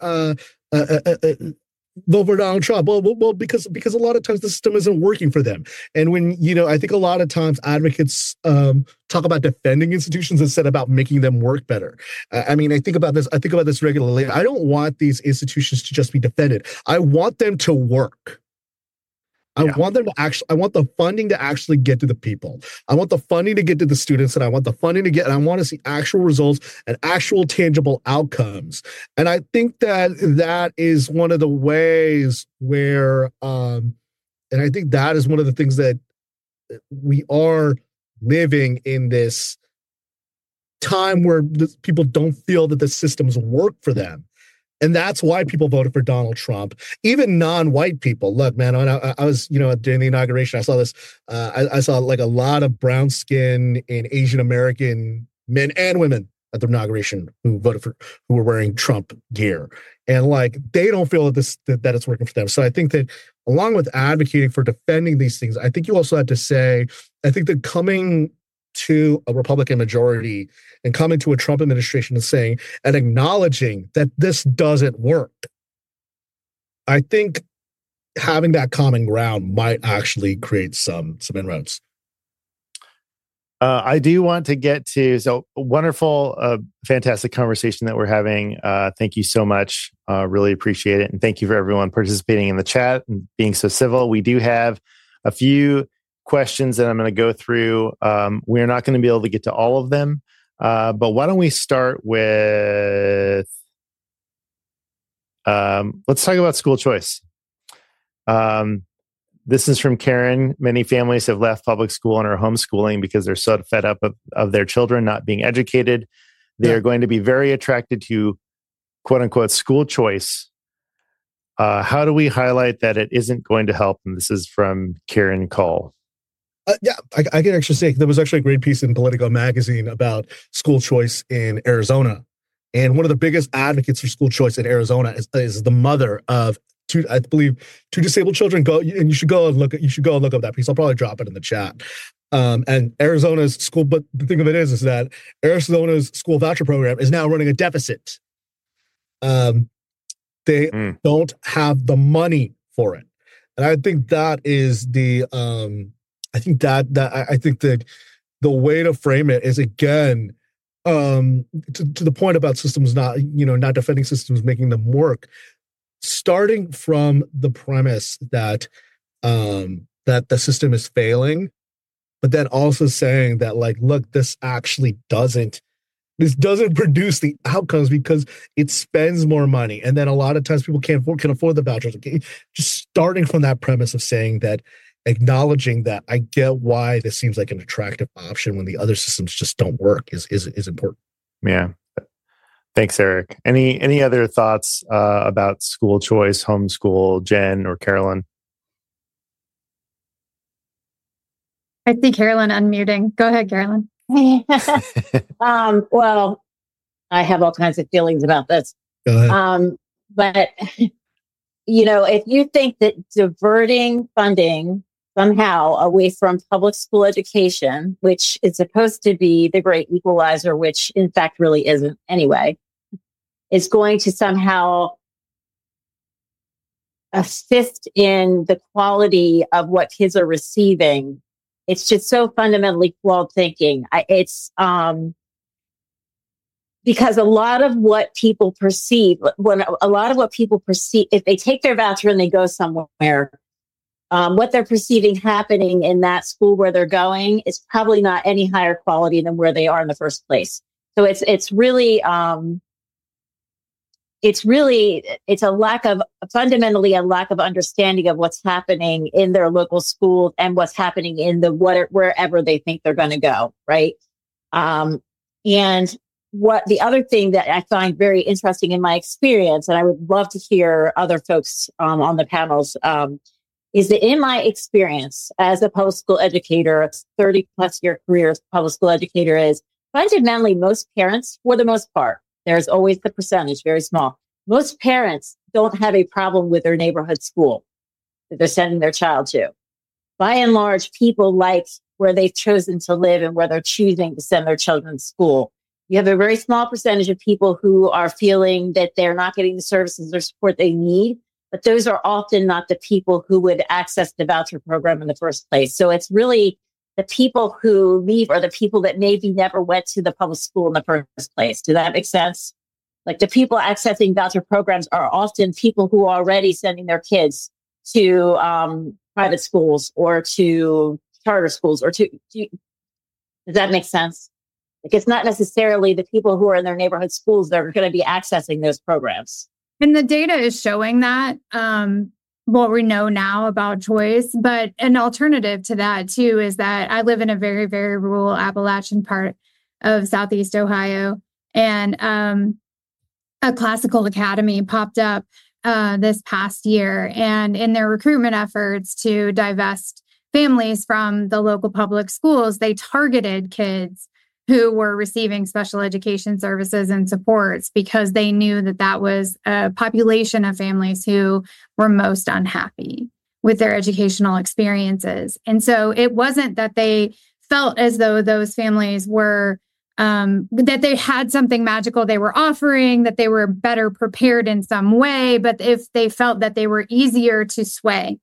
Donald Trump? Well, because a lot of times the system isn't working for them. And when, I think a lot of times advocates talk about defending institutions instead about making them work better. I mean, I think about this regularly. I don't want these institutions to just be defended. I want them to work. I want the funding to actually get to the people. I want the funding to get to the students, and I want to see actual results and actual tangible outcomes. And I think that is one of the ways where, and I think that is one of the things that we are living in this time where people don't feel that the systems work for them. And that's why people voted for Donald Trump. Even non-white people. Look, man, I was, during the inauguration, I saw this. I saw like a lot of brown skin and Asian American men and women at the inauguration who were wearing Trump gear, and like they don't feel that it's working for them. So I think that along with advocating for defending these things, I think you also have to say, I think that coming to a Republican majority and coming to a Trump administration and saying and acknowledging that this doesn't work, I think having that common ground might actually create some inroads. I do want to get to, wonderful, fantastic conversation that we're having. Thank you so much. Really appreciate it. And thank you for everyone participating in the chat and being so civil. We do have a few questions that I'm going to go through. We're not going to be able to get to all of them, but why don't we start with, let's talk about school choice. This is from Karen. Many families have left public school and are homeschooling because they're so fed up of their children not being educated. They are going to be very attracted to quote unquote school choice. How do we highlight that it isn't going to help? And this is from Karen Cole. I can actually say there was actually a great piece in Politico magazine about school choice in Arizona. And one of the biggest advocates for school choice in Arizona is the mother of two disabled children. You should go and look up that piece. I'll probably drop it in the chat. And Arizona's school, but the thing of it is that Arizona's school voucher program is now running a deficit. They don't have the money for it. And I think that is I think that the way to frame it is, again, to the point about systems not defending systems, making them work, starting from the premise that that the system is failing, but then also saying that, like, look, this doesn't produce the outcomes because it spends more money, and then a lot of times people can afford the vouchers. Okay, just starting from that premise of saying that. Acknowledging that I get why this seems like an attractive option when the other systems just don't work is important. Yeah. Thanks, Eric. Any other thoughts about school choice, homeschool, Jen or Carolyn? I see Carolyn unmuting. Go ahead, Carolyn. Well, I have all kinds of feelings about this. Go ahead. But if you think that diverting funding somehow away from public school education, which is supposed to be the great equalizer, which in fact really isn't anyway, is going to somehow assist in the quality of what kids are receiving. It's just so fundamentally flawed thinking. Because a lot of what people perceive, if they take their voucher and they go somewhere, what they're perceiving happening in that school where they're going is probably not any higher quality than where they are in the first place. So it's fundamentally a lack of understanding of what's happening in their local school and what's happening in wherever they think they're going to go. Right. And what the other thing that I find very interesting in my experience, and I would love to hear other folks on the panels, is that in my experience as a public school educator, a 30 plus year career as a public school educator, is fundamentally most parents, for the most part, there's always the percentage, very small. Most parents don't have a problem with their neighborhood school that they're sending their child to. By and large, people like where they've chosen to live and where they're choosing to send their children to school. You have a very small percentage of people who are feeling that they're not getting the services or support they need, but those are often not the people who would access the voucher program in the first place. So it's really the people who leave are the people that maybe never went to the public school in the first place. Does that make sense? Like the people accessing voucher programs are often people who are already sending their kids to private schools or to charter schools does that make sense? Like it's not necessarily the people who are in their neighborhood schools that are going to be accessing those programs. And the data is showing that, what we know now about choice. But an alternative to that, too, is that I live in a very, very rural Appalachian part of Southeast Ohio. And a classical academy popped up this past year. And in their recruitment efforts to divest families from the local public schools, they targeted kids who were receiving special education services and supports because they knew that that was a population of families who were most unhappy with their educational experiences. And so it wasn't that they felt as though those families were, that they had something magical they were offering, that they were better prepared in some way, but if they felt that they were easier to sway.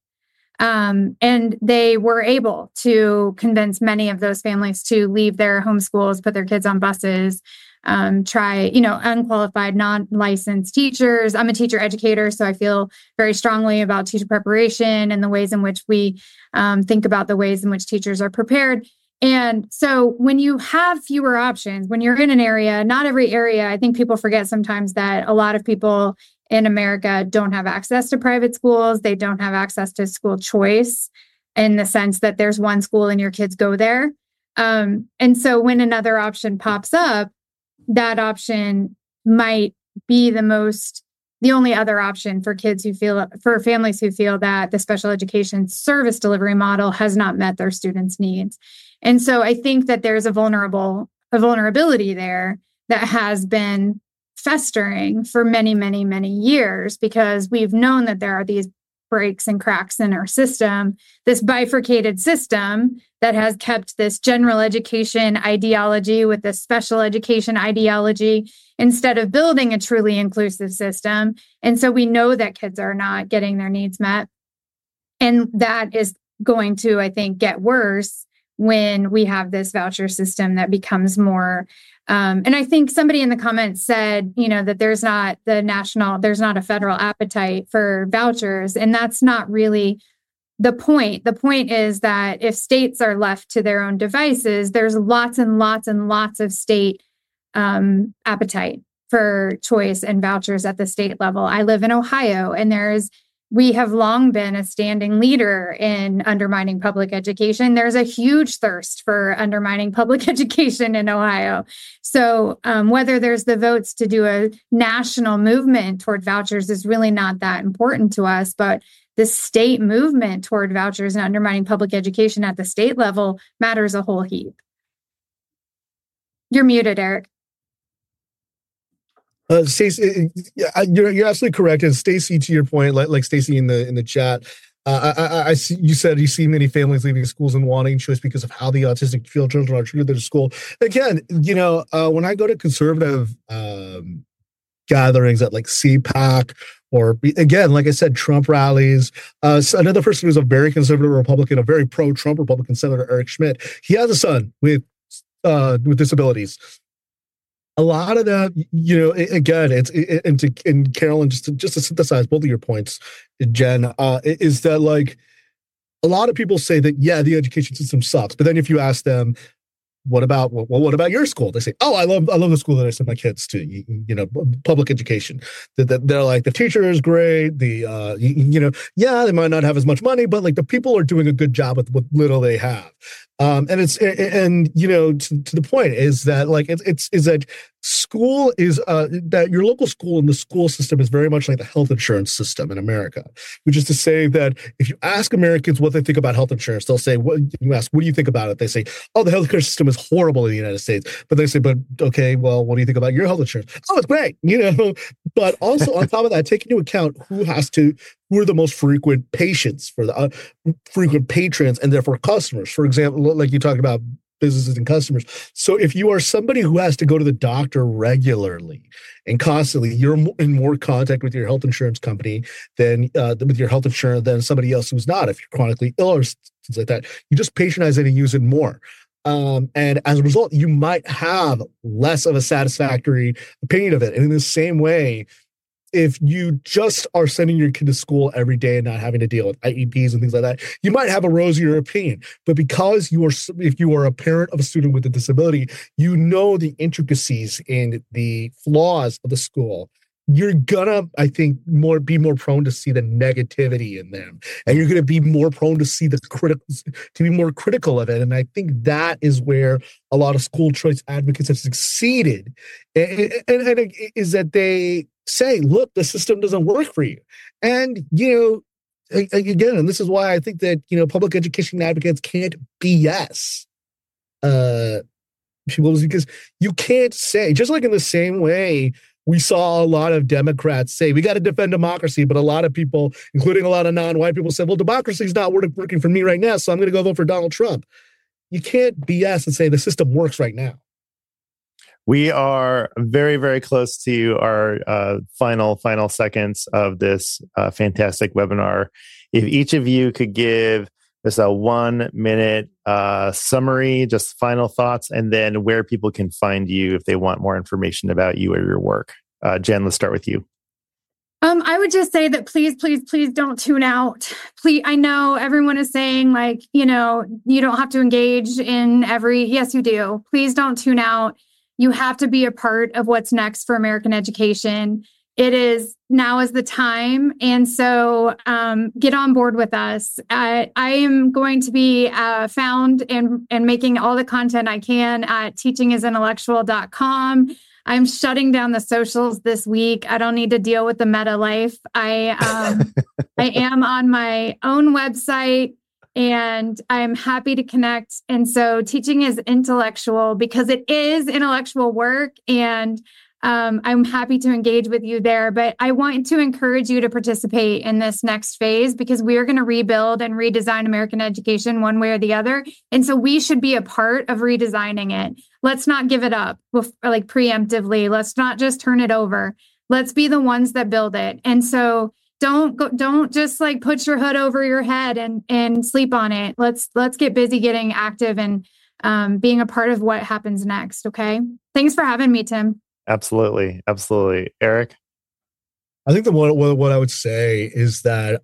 And they were able to convince many of those families to leave their home schools, put their kids on buses, try, unqualified, non-licensed teachers. I'm a teacher educator, so I feel very strongly about teacher preparation and the ways in which we think about the ways in which teachers are prepared. And so when you have fewer options, when you're in an area, not every area, I think people forget sometimes that a lot of people in America don't have access to private schools. They don't have access to school choice in the sense that there's one school and your kids go there. And so when another option pops up, that option might be the only other option for families who feel that the special education service delivery model has not met their students' needs. And so I think that there's a vulnerability there that has been festering for many, many, many years because we've known that there are these breaks and cracks in our system, this bifurcated system that has kept this general education ideology with this special education ideology instead of building a truly inclusive system. And so we know that kids are not getting their needs met. And that is going to, I think, get worse when we have this voucher system that becomes more and I think somebody in the comments said, that there's not a federal appetite for vouchers. And that's not really the point. The point is that if states are left to their own devices, there's lots and lots and lots of state appetite for choice and vouchers at the state level. I live in Ohio, and we have long been a standing leader in undermining public education. There's a huge thirst for undermining public education in Ohio. So whether there's the votes to do a national movement toward vouchers is really not that important to us. But the state movement toward vouchers and undermining public education at the state level matters a whole heap. You're muted, Eric. Stacey, you're absolutely correct. And Stacey, to your point, like Stacey in the chat, I see, you said you see many families leaving schools and wanting choice because of how the autistic children are treated at school. Again, when I go to conservative gatherings at like CPAC or again, like I said, Trump rallies. So another person who's a very conservative Republican, a very pro-Trump Republican, Senator Eric Schmidt. He has a son with disabilities. A lot of that, again, and Carolyn, just to synthesize both of your points, Jen, is that like a lot of people say that, yeah, the education system sucks. But then if you ask them, what about your school? They say, oh, I love the school that I send my kids to, public education. They're like, the teacher is great. They might not have as much money, but like the people are doing a good job with what little they have. To the point is that like it's that school is that your local school and the school system is very much like the health insurance system in America, which is to say that if you ask Americans what they think about health insurance, they'll say, what do you think about it? They say, oh, the healthcare system is horrible in the United States. But they say, but okay, well, what do you think about your health insurance? Oh, it's great, But also on top of that, take into account who are the most frequent patients for the frequent patrons and therefore customers. For example, like you talked about businesses and customers. So if you are somebody who has to go to the doctor regularly and constantly, you're in more contact with your health insurance company than with your health insurance than somebody else who's not. If you're chronically ill or things like that, you just patronize it and use it more. And as a result, you might have less of a satisfactory opinion of it. And in the same way, if you just are sending your kid to school every day and not having to deal with IEPs and things like that, you might have a rosier opinion. But because if you are a parent of a student with a disability, you know the intricacies and the flaws of the school. You're gonna, I think, be more prone to see the negativity in them, and you're gonna be more prone to see be more critical of it. And I think that is where a lot of school choice advocates have succeeded, and is that they say, look, the system doesn't work for you. And, again, and this is why I think that, public education advocates can't BS people, because you can't say, just like in the same way, we saw a lot of Democrats say, we got to defend democracy. But a lot of people, including a lot of non-white people, said, well, democracy is not working for me right now, so I'm going to go vote for Donald Trump. You can't BS and say the system works right now. We are very, very close to our final seconds of this fantastic webinar. If each of you could give us a 1-minute summary, just final thoughts, and then where people can find you if they want more information about you or your work. Jen, let's start with you. I would just say that please don't tune out. Please, I know everyone is saying like, you don't have to engage in yes, you do. Please don't tune out. You have to be a part of what's next for American education. Now is the time. And so get on board with us. I am going to be found and making all the content I can at teachingisintellectual.com. I'm shutting down the socials this week. I don't need to deal with the meta life. I am on my own website. And I'm happy to connect. And so teaching is intellectual because it is intellectual work. And I'm happy to engage with you there. But I want to encourage you to participate in this next phase because we are going to rebuild and redesign American education one way or the other. And so we should be a part of redesigning it. Let's not give it up like preemptively. Let's not just turn it over. Let's be the ones that build it. And so don't just like put your hood over your head and sleep on it. Let's get busy getting active and being a part of what happens next. Okay. Thanks for having me, Tim. Absolutely. Eric? I think what I would say is that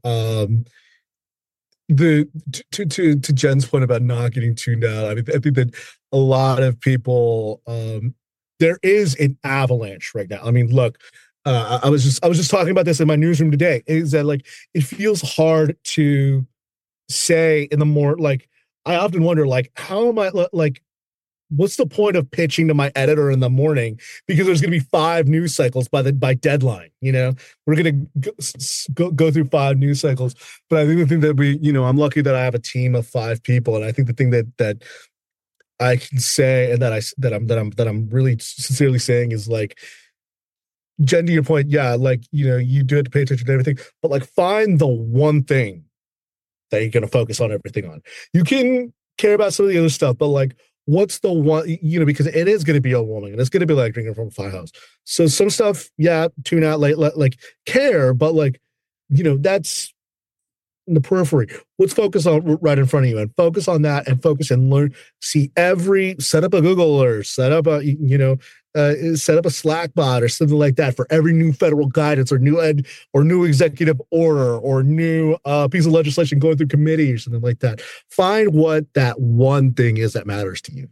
to Jen's point about not getting tuned out, I think that a lot of people there is an avalanche right now. I mean, look, I was just talking about this in my newsroom today. Is that like it feels hard to say in the more like I often wonder like how am I like what's the point of pitching to my editor in the morning because there's going to be 5 news cycles by deadline. We're going to go through 5 news cycles. But I think the thing that I'm lucky that I have a team of 5 people, and I think the thing that I can say and that I'm really sincerely saying is like. Jen, to your point, yeah, like, you do have to pay attention to everything, but like find the one thing that you're going to focus on everything on. You can care about some of the other stuff, but like what's the one, because it is going to be overwhelming and it's going to be like drinking from a firehouse. So some stuff, tune out, like care, but that's in the periphery. Let's focus on right in front of you and focus on that and focus and learn, set up a Google alert, set up a, set up a Slack bot or something like that for every new federal guidance or new executive order or new piece of legislation going through committee or something like that. Find what that one thing is that matters to you.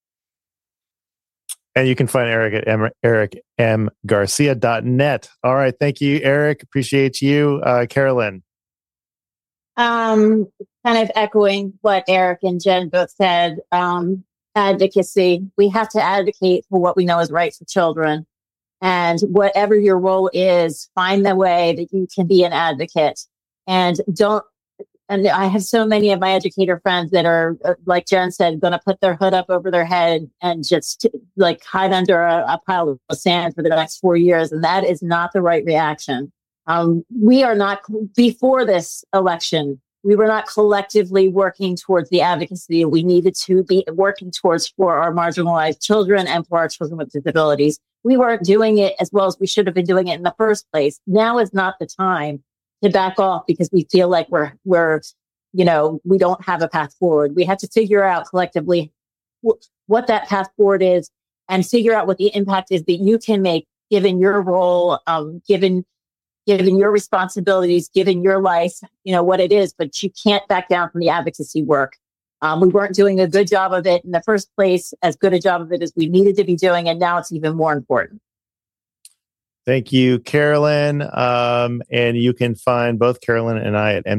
And you can find Eric at ericmgarcia.net. All right. Thank you, Eric. Appreciate you. Carolyn. Kind of echoing what Eric and Jen both said. Advocacy. We have to advocate for what we know is right for children. And whatever your role is, find the way that you can be an advocate. And I have so many of my educator friends that are, like Jen said, going to put their hood up over their head and just hide under a pile of sand for the next 4 years. And that is not the right reaction. We are not, before this election, we were not collectively working towards the advocacy we needed to be working towards for our marginalized children and for our children with disabilities. We weren't doing it as well as we should have been doing it in the first place. Now is not the time to back off because we feel like we don't have a path forward. We have to figure out collectively what that path forward is and figure out what the impact is that you can make given your role, given your responsibilities, given your life, what it is, but you can't back down from the advocacy work. We weren't doing a good job of it in the first place, as good a job of it as we needed to be doing, and now it's even more important. Thank you, Carolyn. And you can find both Carolyn and I at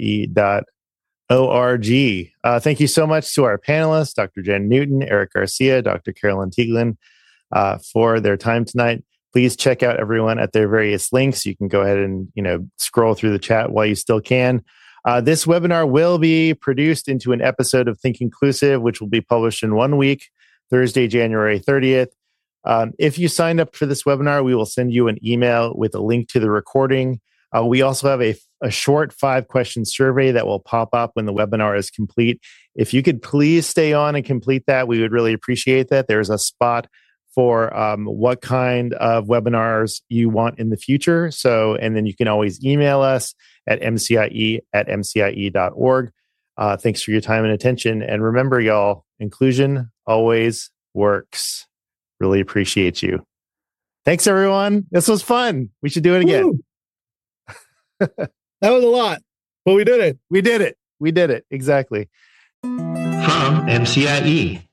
mcie.org. Thank you so much to our panelists, Dr. Jen Newton, Eric Garcia, Dr. Carolyn Tieglin, for their time tonight. Please check out everyone at their various links. You can go ahead and scroll through the chat while you still can. This webinar will be produced into an episode of Think Inclusive, which will be published in 1 week, Thursday, January 30th. If you signed up for this webinar, we will send you an email with a link to the recording. We also have a short 5-question survey that will pop up when the webinar is complete. If you could please stay on and complete that, we would really appreciate that. There's a spot for what kind of webinars you want in the future. And then you can always email us at mcie@mcie.org. Thanks for your time and attention. And remember, y'all, inclusion always works. Really appreciate you. Thanks, everyone. This was fun. We should do it again. That was a lot, but we did it. We did it. Exactly. From MCIE.